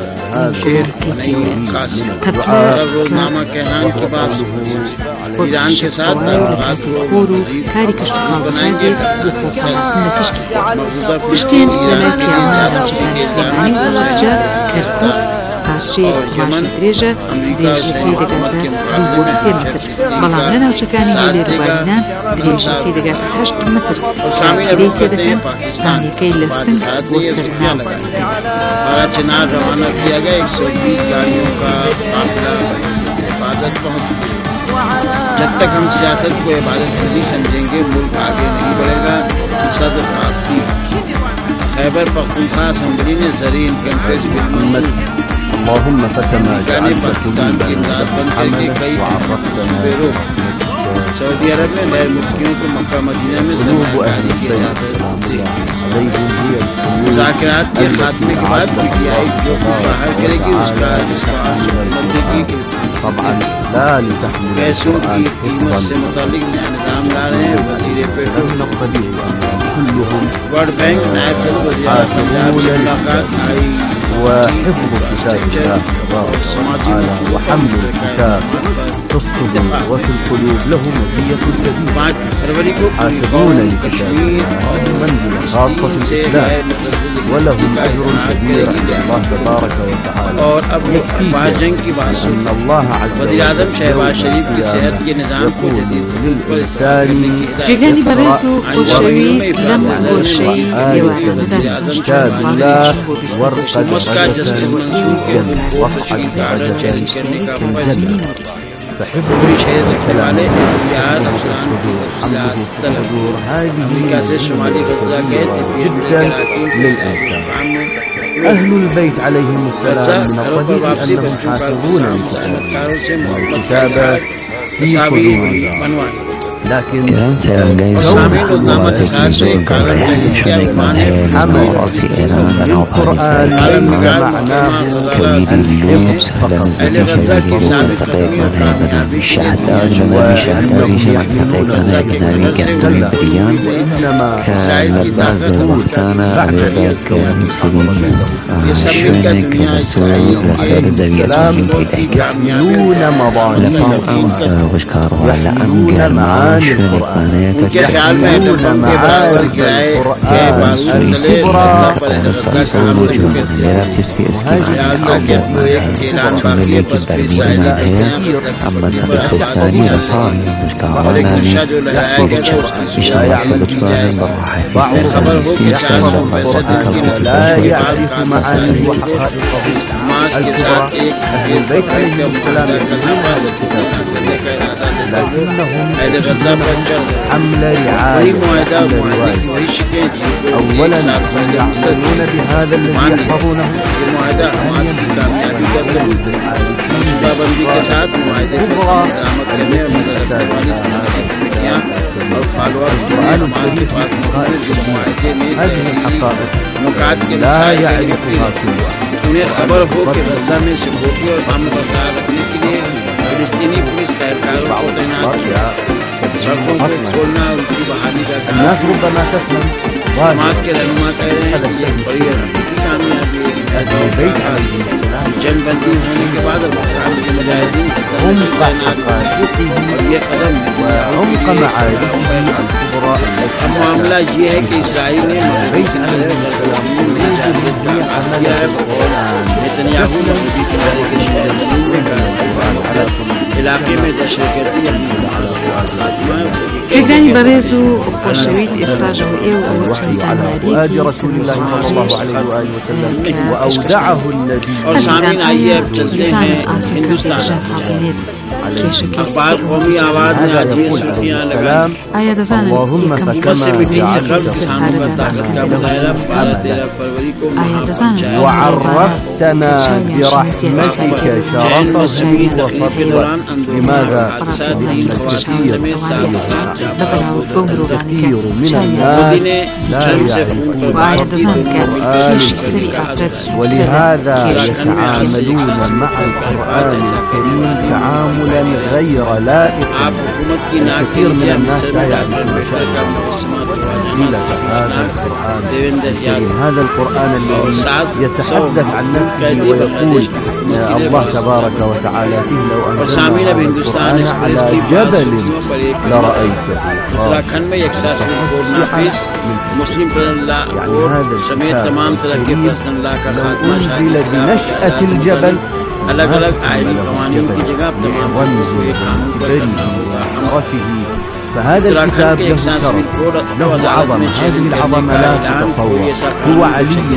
روزنامہ کہان کے بعد ایران کے ساتھ تعلقات خۆر و کاری کەشتوکاڵەکانی خۆفەرماسن لە تشکی پشتێن لەلای پیاوان ناوچەکانی سلێمانی و وڵاتجە کەرکووک پارچەیەک ماشی درێژە درێژەکەی دەگاتە 2 بۆ 3 متر بەڵام لە ناوچەکانی لێرەبارینان درێژەکەی دەگاتە 8 متر دەرەی تێ دەکەن ستانیەکەی لە سنگ بۆ سەرناو ہمارا چنار روانہ کیا گیا 120 گاڑیوں کا قافلہ عبادت پہنچ جب تک ہم سیاست کو عبادت نہیں سمجھیں گے ملک آگے نہیں بڑھے گا. صدر آفتی خیبر پختونخوا اسمبلی نے زرعی انکم ٹیکس پاکستان کی امداد بند کر کے کئی بیرو سعودی عرب میں غیر ملکیوں کو مکہ مدینہ میں سرمایہ کاری کی اجازت دی. مذاکرات کے خاتمے کے بعد پی ٹی آئی جو باہر کرے گی اس کا پیسوں کی قیمت سے متعلق نیا نظام لا رہے ہیں. وزیر پیٹرول ورلڈ بینک نائب صدر وزیر پنجاب سے ملاقات آئی وحفظ كتاب الله وحمل الكتاب في الصدور وفي القلوب له مزية كبيرة. حافظون لكتاب منزلة خاصة في الإسلام ولهم أجر كبير عند الله تبارك وتعالى. اور اب جنگ کی بات أن الله عز وجل وزیر اعظم شہباز شریف کی صحت کے نظام کو جدید جیگانی بەڕێز و خۆشەویست لەم گۆشەی ئێوارانەدا كتاب الله ورقد کا جسٹس منصور کے وقعد آرڈر چیلنج کرنے کا كالجنة فحفظ الكلام امریکہ سے شمالی غزہ گئے جدا للإنسان. أهل البيت عليهم السلام من الطبيعي أنهم حافظون للكتاب والكتابة في صدورهم ایران سے انگریزوں حکومت کی زور کر رہے ہیں شرکان ہے نواسی ایران و افغانستان کے كبير اليوم سهلا نزل تقريبا شهداء جمال شهداء تقريبا كان بريان كان بعض وقتنا عبادة كمسلمين شونك رسول رسول زوية من كده لقام وشكاره على أنجر معان شونك مانيك يحسنون معان القرآن الكبرى الصلصال وجوه لرب السياسي أما الطريق الثاني رفعني مشكعوانا سيرجع بشرح بطلان براحة سيرجع السيسة لما صدق لا يعرف معاني وحقائقه الكبرى أهل البيت عليهم السلام لكنهم حمل رعاية أولا يعملون بهذا الذي يحفظونه هذه الحقائق لا يعرفها كلها. انہیں خبر ہو کہ غزہ میں سیکورٹی اور امن برقرار رکھنے کے لیے فلسطینی پولیس اہلکاروں کو تعینات کیا، سڑکوں کو کھولنا اور ان کی بحالی کا کام. حماس کے رہنما کہہ رہے ہیں کہ یہ بڑی حقیقی کامیابی ہے. جنگ بندی ہونے کے بعد افغانستان کے مجاہدین کی تعینات اور یہ قدم معاملہ یہ ہے کہ اسرائیل نے مغربی کنارے کیا ہے نیتنیاہو نے مودی کنارے کے علاقے میں دہشتگردی جێگانی بەڕێز و خۆشەویست ئێستاژەوە ئێوە ئەوە چەند زانیاریەکی رسول الله صلى الله عليه وآله وسلم وأودعه النبي سامعین آئیے اب چلتے ہیں ہندوستان. اخبار قومی آواز میں آج یہ سرخیاں لگائیں. اللهم فكما جعلت کسانوں کا طاقت کا مظاہرہ 12-13 فروری کو وعرفتنا برحمتك شرفه وفضله. لماذا كثير من الناس لا يعرفون ولهذا يتعاملون مع القرآن الكريم تعاملا غير لائق. كثير من الناس لا يعرفون هذا القرآن الذي يتحدث عن نفسه ويقول الله تبارك وتعالى فيه لو أنزلنا القرآن على جبل لرأيته. اتراکھنڈ میں یکساں مسلم سمیت تمام طرح کے پرسنل لا کا خاتمہ بنشأة الجبل الگ الگ آئینی قوانین کی جگہ تمام فهذا الكتاب له شرف له عظمة. هذه العظمة لا تتصور. هو علي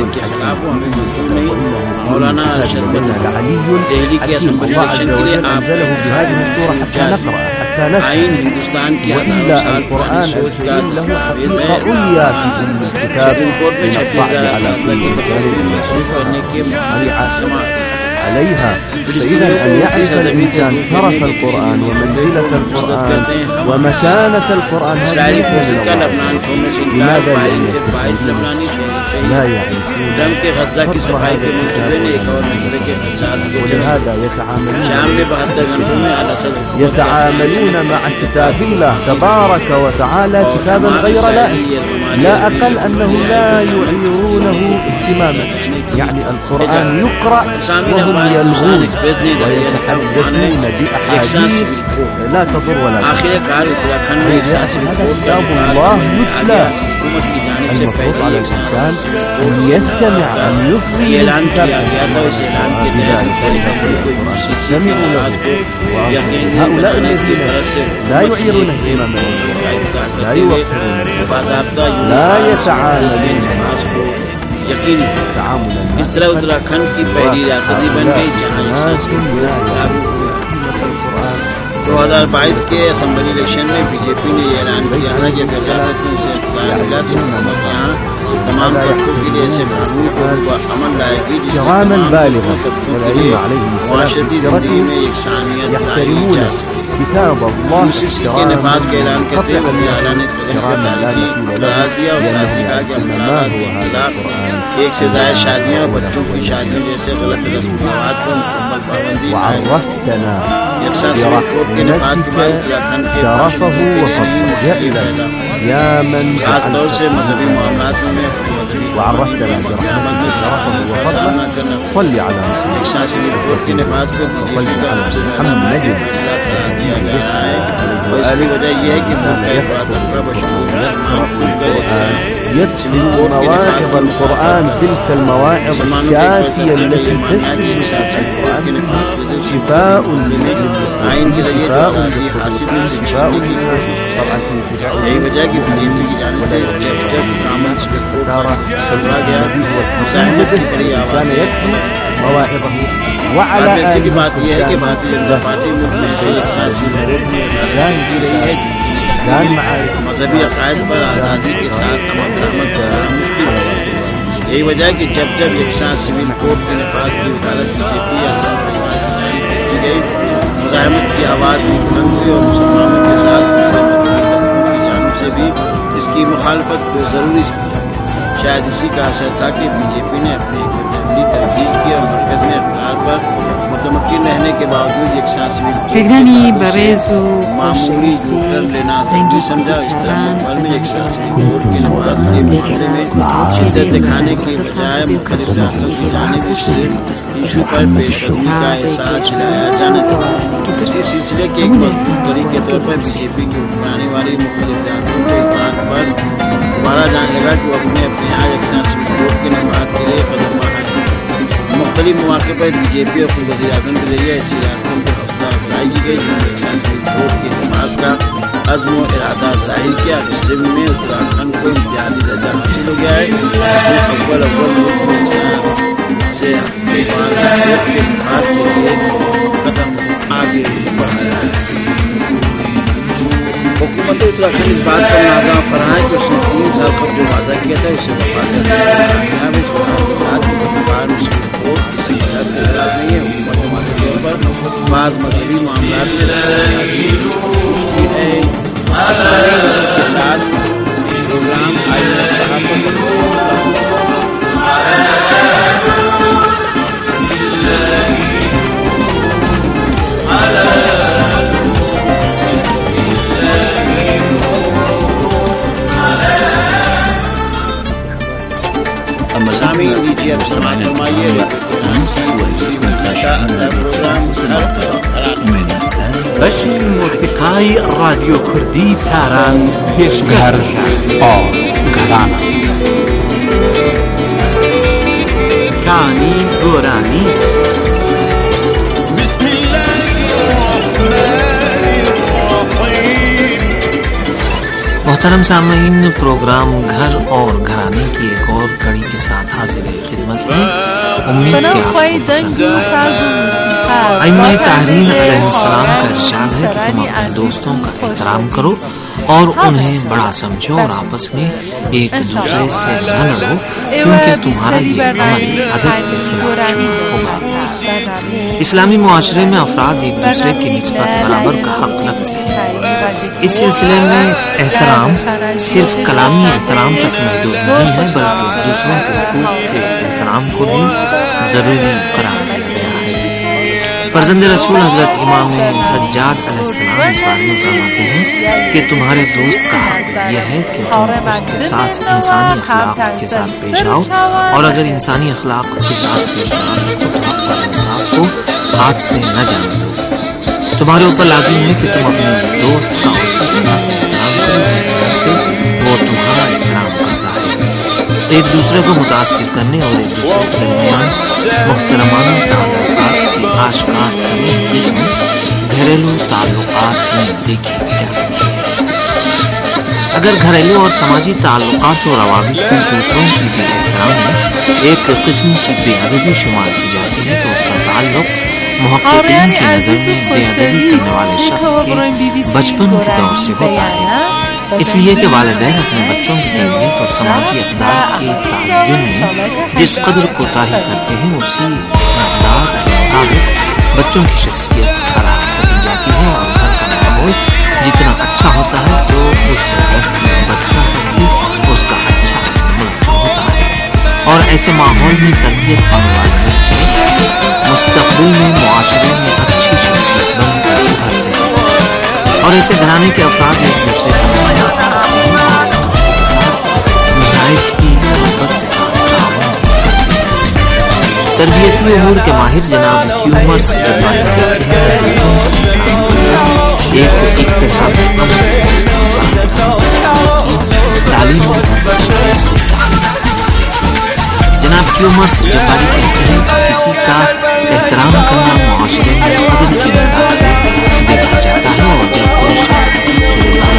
مولانا العلي الله عز وجل أنزله بهذه السورة حتى نقرأ وإلا القرآن الكريم له حقيقة عليا في الكتاب من الصعب على كل عليها. فإذا أن يعرف الإنسان شرف القرآن ومنزلة القرآن ومكانة القرآن لماذا لا يعرفون؟ ولهذا يتعاملون مع كتاب الله تبارك وتعالى كتابا غير لائق. لا أقل أنهم لا يعيرونه اهتماما. يعني القرآن يقرأ وهم يلغون ويتحدثون بأحاديث لا تضر ولا تنفع. كتاب الله يتلى. المفروض على الإنسان أن يستمع أن يفري الكتاب يستمعوا له. هؤلاء الذين لا يعيرون اهتماما لا يوقرون لا يتعاملون اس طرح اتراکھنڈ کی پہلی ریاست بن گئی جہاں 2022 کے اسمبلی الیکشن میں بی جے پی نے اعلان کیا تھا کہ اگر ریاست میں اسے اقتدار ملا تو یہاں تمام طبقوں کے لیے ایسے قانون کو عمل لائے گی جس میں كراما تمام بالغا طبقوں کے والأئمة لیے عليهم معاشرتی زندگی میں یکسانیت لائی يحترمون جا سکے. كتاب الله دوسری کے نفاذ کا اعلان کرتے ہوئے وزیر اعلیٰ نے اس قدم کو تاریخی قرار دیا اور ساتھ ہی کہا کہ انقلابات کے خلاف ایک سے زائد شادیاں اور بچوں کی شادیوں جیسے غلط رسم و رواج پر مکمل پابندی عائد. یکساں سول کوڈ کے نفاذ کے بعد اتراکھنڈ کے خاص طور سے مذہبی معاملات میں اپنے مذہبی یکساں سول کوڈ کے نفاذ کو دیا جا رہا ہے. اور اس کی وجہ یہ ہے کہ ملک کا بڑا طبقہ بشمول يتلو مواعظ القرآن تلك المواعظ الشافية التي تشفي شفاء یہی وجہ کی بی جے پی کی جانب سے جب کامن سپیٹ کورٹ کھلوا گیا مزاحمت کی بڑی آواز ہے. اب ایسی کی بات یہ ہے کہ بھارتیہ جنتا پارٹی ملک میں سے ایک سیاسی حکومت کی رہی ہے جس کی مذہبی عقائد پر آزادی کے ساتھ عمل درآمد کرنا مشکل ہے. یہی وجہ ہے کہ جب یکساں سول کوڈ کے نفاذ کی وکالت بی جے پی یا سنگ پریوار کی جانب کی گئی مزاحمت کی آواز بھی بلند ہوئی اور مسلمانوں کے ساتھ دوسرے مذہبی طبقوں کی جانب سے بھی اس کی مخالفت کو ضروری سمجھا. شاید اسی کا اثر تھا کہ بی جے پی نے اپنی حکمت عملی تبدیل کی اور مرکز میں اقتدار پر متمکن رہنے کے باوجود یکساں سول معمولی یوٹرن لینا ضروری سمجھا. اس طرح ملک بھر میں یکساں سول کوڈ کے نفاذ کے معاملے میں شدت دکھانے کے بجائے مختلف ریاستوں کی جانب سے ایشو پر پیش قدمی کا احساس دلایا جانا چاہیے. اسی سلسلے کے ایک مضبوط طریق کے طور پر بی جے پی کی حکمرانی والی مختلف ریاستوں کو اس بات پر دوبارہ جان لگا کہ وہ اپنے یہاں یکساں سول کوڈ کے نفاذ کے لیے قدم بڑھائیں. مختلف مواقع پر بی جے پی اور خود وزیر اعظم کے ذریعے ایسی ریاستوں کو حوصلہ افزائی کی گئی جنہوں نے یکساں سول کوڈ کے نفاذ کا عزم و ارادہ ظاہر کیا. اس ضمن میں اتراکھنڈ کو امتیازی درجہ حاصل ہو گیا ہے جس نے اول ملک میں سے کے نفاذ کے لیے قدم آگے بڑھایا ہے. حکومت اتراکھنڈ اس بات کا مناظرہ فرما ہے کہ اس نے 3 سال قبل جو وعدہ کیا تھا اسے وفا کرنے میں کامیاب ہے. اس وعدے کے ساتھ بار مسلم کو کسی طرح کا اعتراض نہیں ہے. حکومت مذہبی طور پر بعض مذہبی معاملات میں اسی کے ساتھ پروگرام آئین صحافت سامعین لیجیے اب سماعت فرمائیے اگلا پروگرام بشر موسیقای رادیو کردی تاران پیشکش اور گھرانا کانی گورانی محترم سامعین، پروگرام گھر اور گھرانے کی ایک اور کڑی کے ساتھ حاضر خدمت ہے. امید کہ آپ کو پسند آئے. ائمہ طاہرین علیہ السلام کا ارشاد ہے کہ تم اپنے دوستوں کا احترام کرو اور انہیں بڑا سمجھو اور آپس میں ایک دوسرے سے نہ لڑو، کیونکہ تمہارا یہ عمل ادب کے خلاف ہوگا. اسلامی معاشرے میں افراد ایک دوسرے کی نسبت برابر کا حق رکھتے ہیں. اس سلسلے میں احترام صرف کلامی احترام تک محدود نہیں ہے، بلکہ دوسروں کے حقوق کے احترام کو بھی ضروری قرار دیا گیا ہے. فرزند رسول حضرت امام سجاد علیہ السلام اس بارے میں فرماتے ہیں کہ تمہارے دوست کا حق یہ ہے کہ تم اس کے ساتھ انسانی اخلاق کے ساتھ پیش آؤ، اور اگر انسانی اخلاق کے ساتھ پیش نہ آ سکو تو حق اور انصاف کو ہاتھ سے نہ جانے دو. تمہارے اوپر لازم ہے کہ تم اپنے دوست کا اسی طرح سے احترام کرو جس طرح سے وہ تمہارا احترام کرتا ہے. ایک دوسرے کو متاثر کرنے اور ایک دوسرے کے درمیان محترمانہ تعلقات کی آشکار کرنے کی قسم گھریلو تعلقات میں دیکھی جا سکتی ہے. اگر گھریلو اور سماجی تعلقات و روابط میں دوسروں کی بے احترامی ایک قسم کی بے ادبی شمار کی جاتی ہے تو اس کا تعلق محققین کی نظر میں بے ادبی کرنے والے شخص کے بچپن کے دور سے ہوتا ہے. اس لیے کہ والدین اپنے بچوں کی تربیت اور سماجی اقدار کے تعین میں جس قدر کوتاہی کرتے ہیں اسی مقدار کے مطابق بچوں کی شخصیت خراب ہوتی جاتی ہے اور گھر کا ماحول جتنا اچھا ہوتا ہے تو اس بچوں پر بھی اس کا اچھا اثر مرتب ہوتا ہے، اور ایسے ماحول میں تربیت پانے والے بچے مستقبل میں معاشرے میں اچھی شخصیت بن کر ابھرتے ہیں، اور ایسے گھرانے کے افراد ایک دوسرے کا مزاج کرتے ہیں اور ایک دوسرے کے ساتھ نہایت ہی محبت کے ساتھ تعاون کرتے ہیں۔ تربیتی امور کے ماہر جناب کیومرس جباری کہتے ہیں کہ ایک اقتصادی عمل ہے جس کا تعلیم جناب کیومرس جباری کہتے ہیں کہ کسی کا احترام کرنا معاشرے میں قدر کی نگاہ سے دیکھا جاتا ہے، اور جب کوئی شخص کسی کی رضا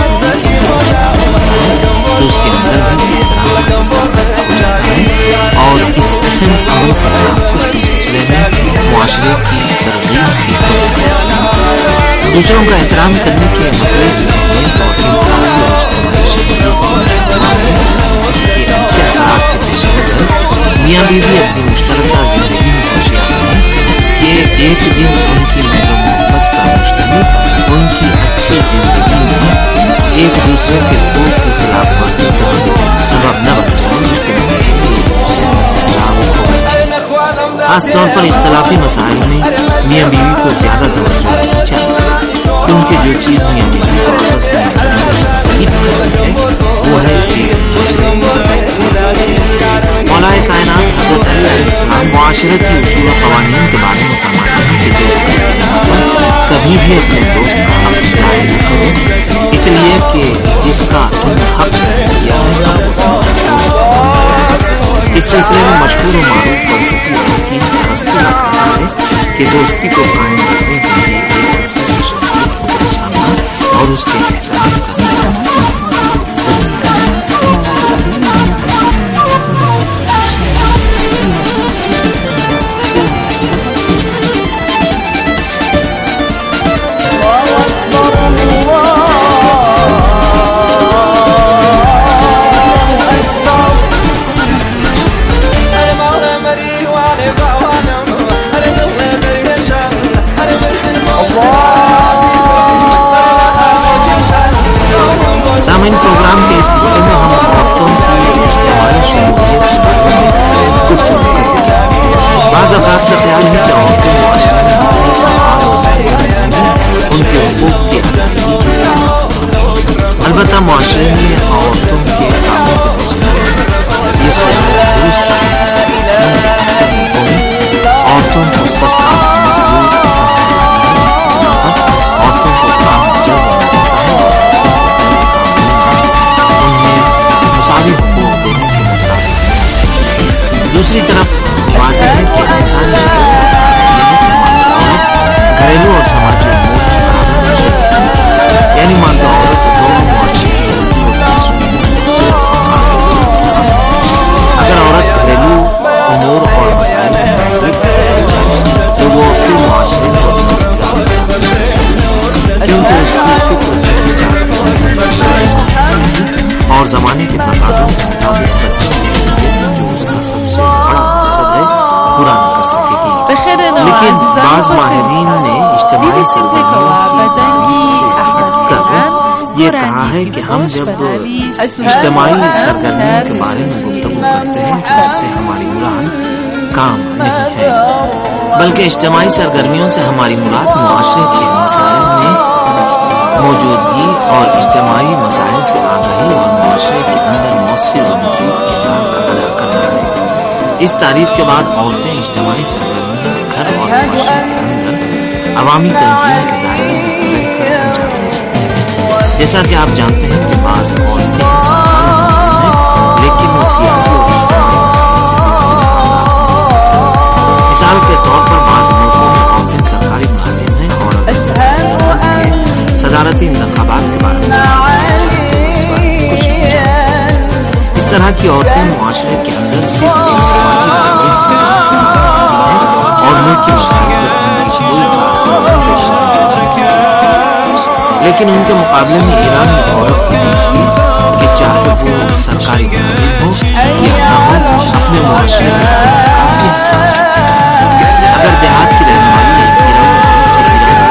تو اس کے اندر بھی احترام کا جذبہ پیدا ہو جاتا ہے، اور اس اہم عمل کا تحفظ کے سلسلے میں معاشرے کی ترغیب بھی ہوتی ہے۔ دوسروں کا احترام کرنے کے مسئلے کی اہمیت اور انفرادی اور اجتماعی شخصیت کی نشاندہی میں اس کے اچھے اثرات کے پیش نظر میاں بیوی اپنی مشترکہ زندگی میں ہوشیار ہیں کہ ایک دن ان کی مہر و محبت کا مشتمل ان کی اچھی زندگی میں ایک دوسرے کے حقوق کی خلاف ورزی کا سبب نہ بن جائے، جس کے نتیجے میں ایک دوسرے کے خلاف ہو جائے۔ خاص طور پر اختلافی مسائل میں میاں بیوی کو زیادہ توجہ دینی چاہیے، کیونکہ جو چیز میاں بیوی کو آپس میں ایک دوسرے سے قریب کرتی ہے وہ ہے ایک دوسرے مولا کائنات حضرت علی علیہ السلام معاشرتی اصول و قوانین کے بارے میں فرماتے ہیں کہ دوستی کے نام پر کبھی بھی اپنے دوست کا حق ظاہر نہ کرو، اس لیے کہ جس کا تم حق کیا ہے اس سلسلے میں مشہور و معروف فلسفی حکیم ارسطو کہتا ہے کہ دوستی کو قائم رکھنے کے لیے ایک دوسرے کی شخصیت کو پہچاننا اور اس کے احترام کرنا ضروری ہے۔ سامعین، پروگرام کے اس حصے میں ہم عورتوں کی اجتماعی شمولیت کے بارے میں گفتگو کرتے ہیں۔ بعض افراد کا خیال ہے کہ عورتیں معاشرے میں جتنی فعال اور سرگرم ہیں ان کے حقوق کی ادائیگی کی ضرورت، البتہ معاشرے میں عورتوں کے کاموں کے پیش نظر یہ خیال درست ہے کہ اکثر ملکوں میں عورتوں کو سستا مزدور سمجھا جاتا ہے، جس کی بنا پر عورتوں کو کام جلد ملتا ہے اور مساوی حقوق دینے کے مطابق۔ دوسری طرف واضح ہے کہ انسانی گھریلو اور سماجی امور یعنی مرد و عورت دونوں معاشرے اگر عورت گھریلو امور اور مسائل تو وہ پھر معاشرے کو کیونکہ اس کی اور زمانے کے تقاضوں کے مطابق جو اس کا سب سے بڑا مقصد ہے پورا نہ کر سکے گی۔ لیکن بعض ماہرین نے اجتماعی سرگرمیوں کی تعریف سے ہٹ کر یہ کہا ہے کہ ہم جب اجتماعی سرگرمیوں کے بارے میں گفتگو کرتے ہیں تو اس سے ہماری مراد کام نہیں ہے، بلکہ اجتماعی سرگرمیوں سے ہماری مراد معاشرے کے مسائل میں موجودگی اور اجتماعی مسائل سے آگاہی اور معاشرے کے اندر مؤثر و مفید کردار کا ادا کرنا ہے۔ اس تعریف کے بعد عورتیں اجتماعی سرگرمیاں گھر اور معاشرے کے اندر عوامی تنظیم کے دائرے میں رہ کر انجام دے سکتی ہیں۔ جیسا کہ آپ جانتے ہیں کہ بعض عورتیں سرکاری ملازم ہیں لیکن وہ سیاسی اور اجتماعی مسائل سے بالکل آگاہ۔ مثال کے طور پر بعض ملکوں میں عورتیں سرکاری ملازم ہیں اور صدارتی انتخابات کے بارے میں اس بارے میں کچھ نہیں جانتی۔ اس طرح کی عورتیں معاشرے کے اندر صرف ایک سماجی مسئلے حل سے آگاہ ہوتی ہیں اور ملک کی مسائل پر ان کی کوئی خاص توجہ نہیں۔ لیکن ان کے مقابلے میں ایران میں عورت کی دیکھیے کہ چاہے وہ سرکاری ملازم ہو یا نہ ہو اپنے معاشرے کے کافی حساس ہوتی ہے۔ اگر دیہات کی رہنے والی ایک ایرانی عورت سے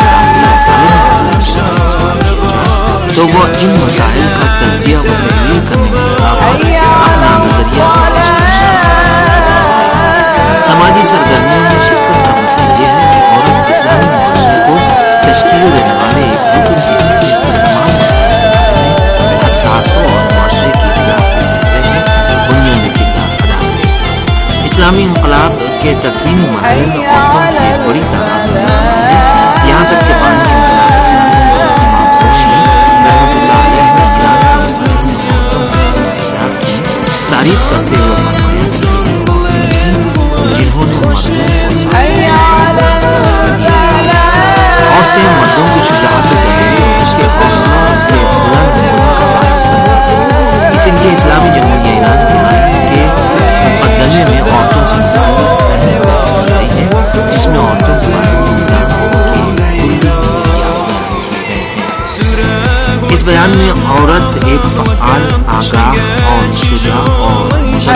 تو وہ ان مسائل کا تجزیہ و تحلیل کرنے کے خلاف اپنا نظریہ سماجی سرگرمیوں میں شرکت کا مطلب یہ ہے کہ عورت اسلامی معاشرے کو تشکیل دینے والے ایک رکن کے حیثیت سے تمام مسائل حساس ہو اور معاشرے کی اصلاح کے سلسلے میں بنیادی کردار ادا کرے۔ اسلامی انقلاب کے تکوینی مرحلے میں عورتوں کی ایک بڑی تعداد نظر آتی ہے، یہاں تک کہ بانی انقلاب اسلامی امام خمینی رحمۃ اللہ علیہ نے ایران کے مسائل میں عورتوں کی تعداد کی تعریف کرتے ہوئے فرمایا جنہوں نے عورتیں مردوں کی شجاعت و دلیری اور اس کے حوصلوں سے بلند ہونے کا باعث بن گئی۔ اسی لیے اسلامی جمہوریہ ایران کے آئین کے مقدمے میں عورتوں سے متعلق اہم تفصیل آئی ہے، جس میں عورتوں کے بارے میں نظام کے کلی نظریات بیان کیے گئے ہیں۔ اس بیان میں عورت ایک فعال، آگاہ اور شجاع اور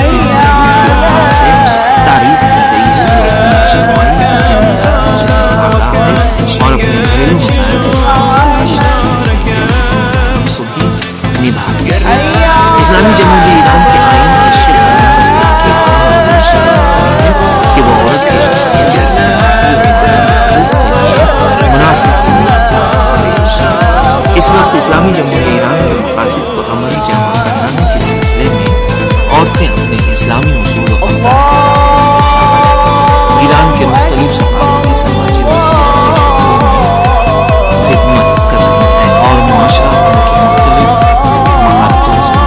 سے تعریف کی گئی اجتماعی ذمہ داریوں سے آگاہ ہے اور اپنے گھریلو مسائل کے ساتھ ساتھ کو بھی نبھا رہی ہے۔ اسلامی جمہوریہ ایران کے آئین کے شرح کہ وہ عورت کی شخصیت مناسب اس وقت اسلامی جمہوریہ ایران کے مقاصد کو عملی جامع پہنانے کے سلسلے میں عورتیں اپنے اسلامی اصول و اقدار کے ساتھ ایران کے مختلف ثقافتی، سماجی اور سیاسی شعبوں میں خدمت کر رہی ہیں اور معاشرہ ان کی مختلف مہارتوں سے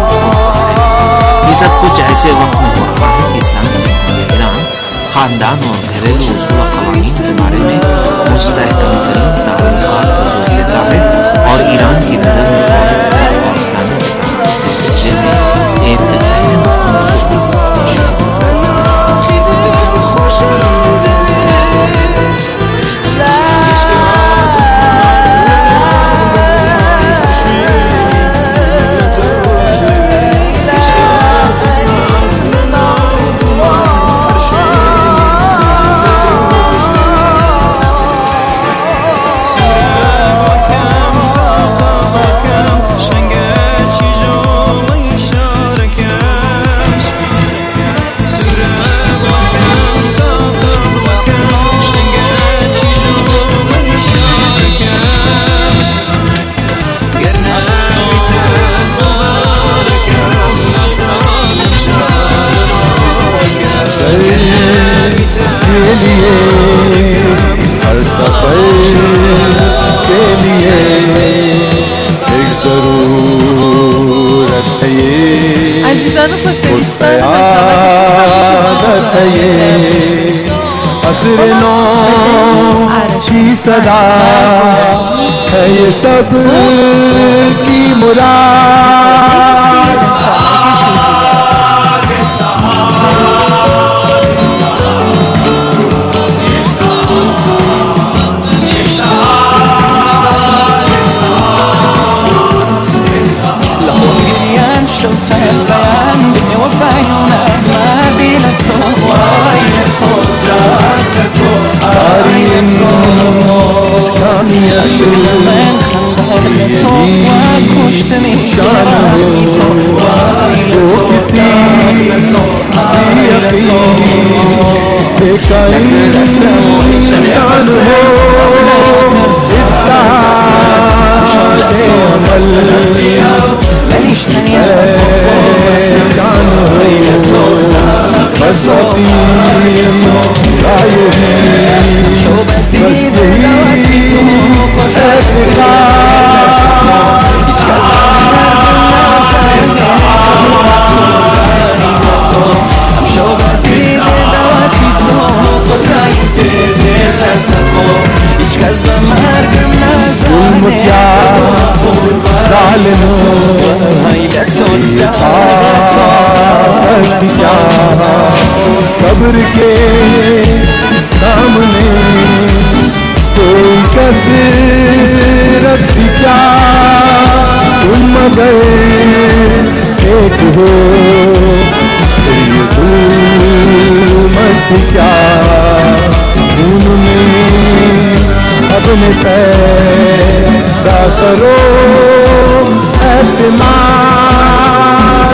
یہ سب کچھ ایسے وقت میں ہو رہا ہے کہ اسلامی جمہوریہ ایران خاندان اور گھریلو اصول و قوانین کے بارے میں مستحکم ترین تعلقات پر زور دیتا ہے اور ایران کی نظر میں اور گھرانے کے تحفظ کے سلسلے میں ایک اہم عنصر پیش صدا ہے یہ سب کی مراد لهم جريان شوت البيان بوفايونا ما بينتو ورايتو داخلتو عاريتو أشد من خندقتو وكشتني داخلتو ورايتو داخلتو عاريتو نتنسى ماليش تانية شو بدي دلوقتي فوقتك شو بدي دلوقتي هیچ کس به مرگم نزنه قبر کے سامنے کوئی قدرت کیا تم مگر ایک ہو یہ ظلمت کیا خون میں اپنے پیدا کرو اعتماد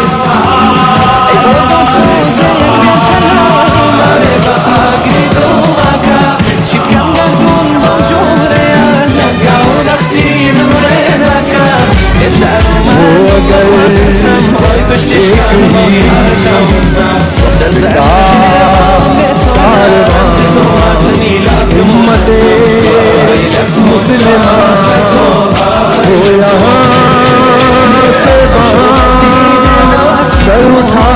Cercam gardun bongiore alla gaudati nuredaka e c'erano sam poi peshishkan moi shamsam da zahir soatni la ummate muslima ho yahan سر اٹھا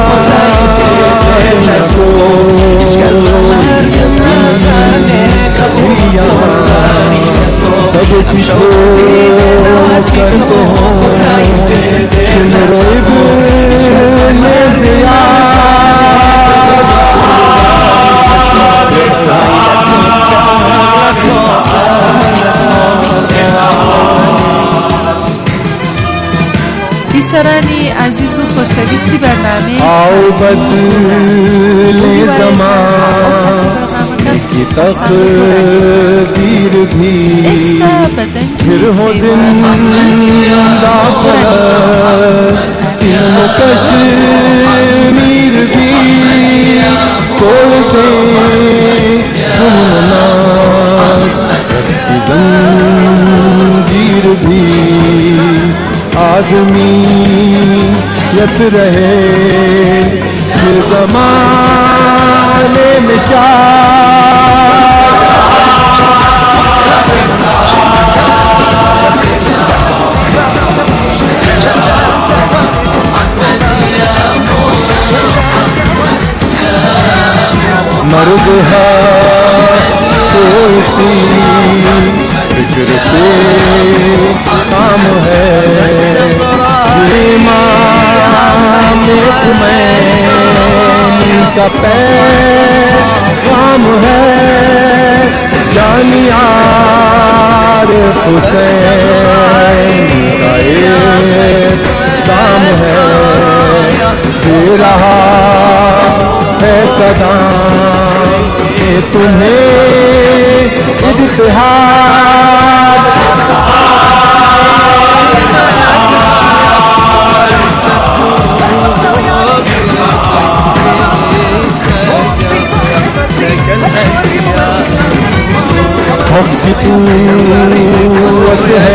بیسرانی عزیز و خوشویستی برنامه آؤ بدل زمان کی تقدیر بھی پھر ہو زندہ کشمیر بھی توڑ دے زنجیر بھی آدمی یت رہے پھر زمانے میں مرد ہے کوئی فکر پہ کام ہے امام خمینی کا پیغام ہے جانیار حسین کا ایک کام ہے دے رہا ہے قدم کہ تمہیں اتحاد حق کی قوت ہے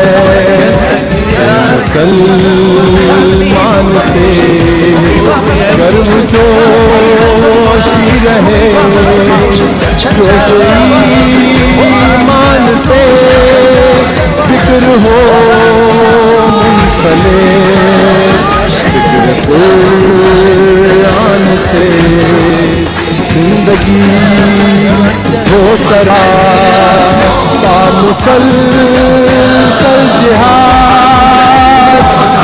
مسلمان سے گرم جوشی رہے جو ایمان سے فکر ہو منسلک فکر قرآن سے زندگی ہو کرا کا مسلسل جہاد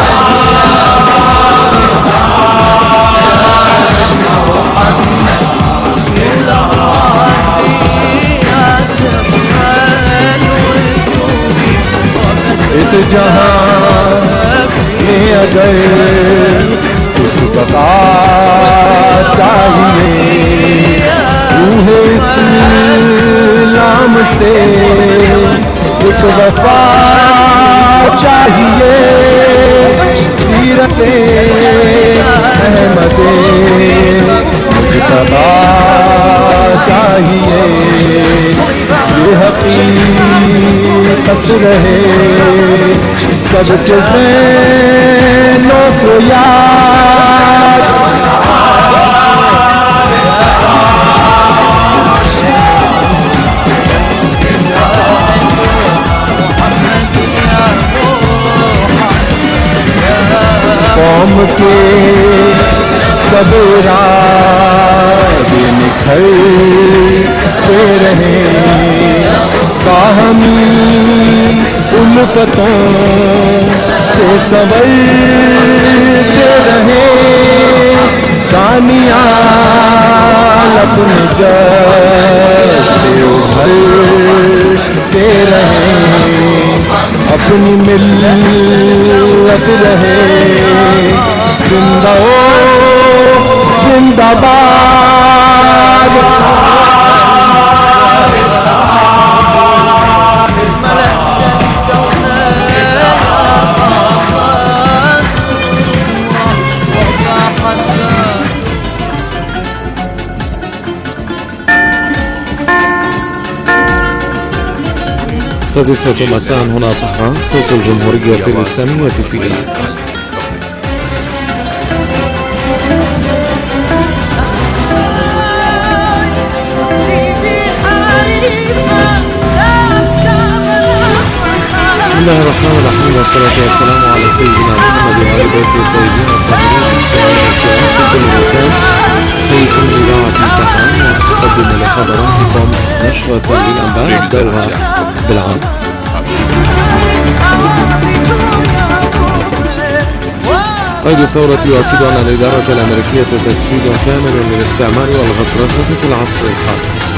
اس جہاں میں اگر کچھ بقا چاہیے روح اسلام سے ایک وفا چاہیے سیرت احمد مجتبی چاہیے یہ حقیقت رہے سب کے ذہنوں کو یاد قوم کے سب راز نکھرتے رہے باہمی الفتوں سے سنورتے رہے دانیال اپنے جذبے ابھرتے رہے اب अपनी मिल्लत रहे जिंदाबाद السادسة مساء هنا طهران صوت الجمهورية الإسلامية في إيران. بسم الله الرحمن الرحيم والصلاة والسلام على سيدنا محمد وعلى بيته الطيبين الطاهرين السلام في كل مكان. حيثم إذاعة طهران وتقدم لحضراتكم نشرة للأنباء نبدأها بالعام. قيد الثورة يؤكد أن الإدارة الأمريكية تجسيد كامل للاستعمار والغطرسة في العصر الحالي.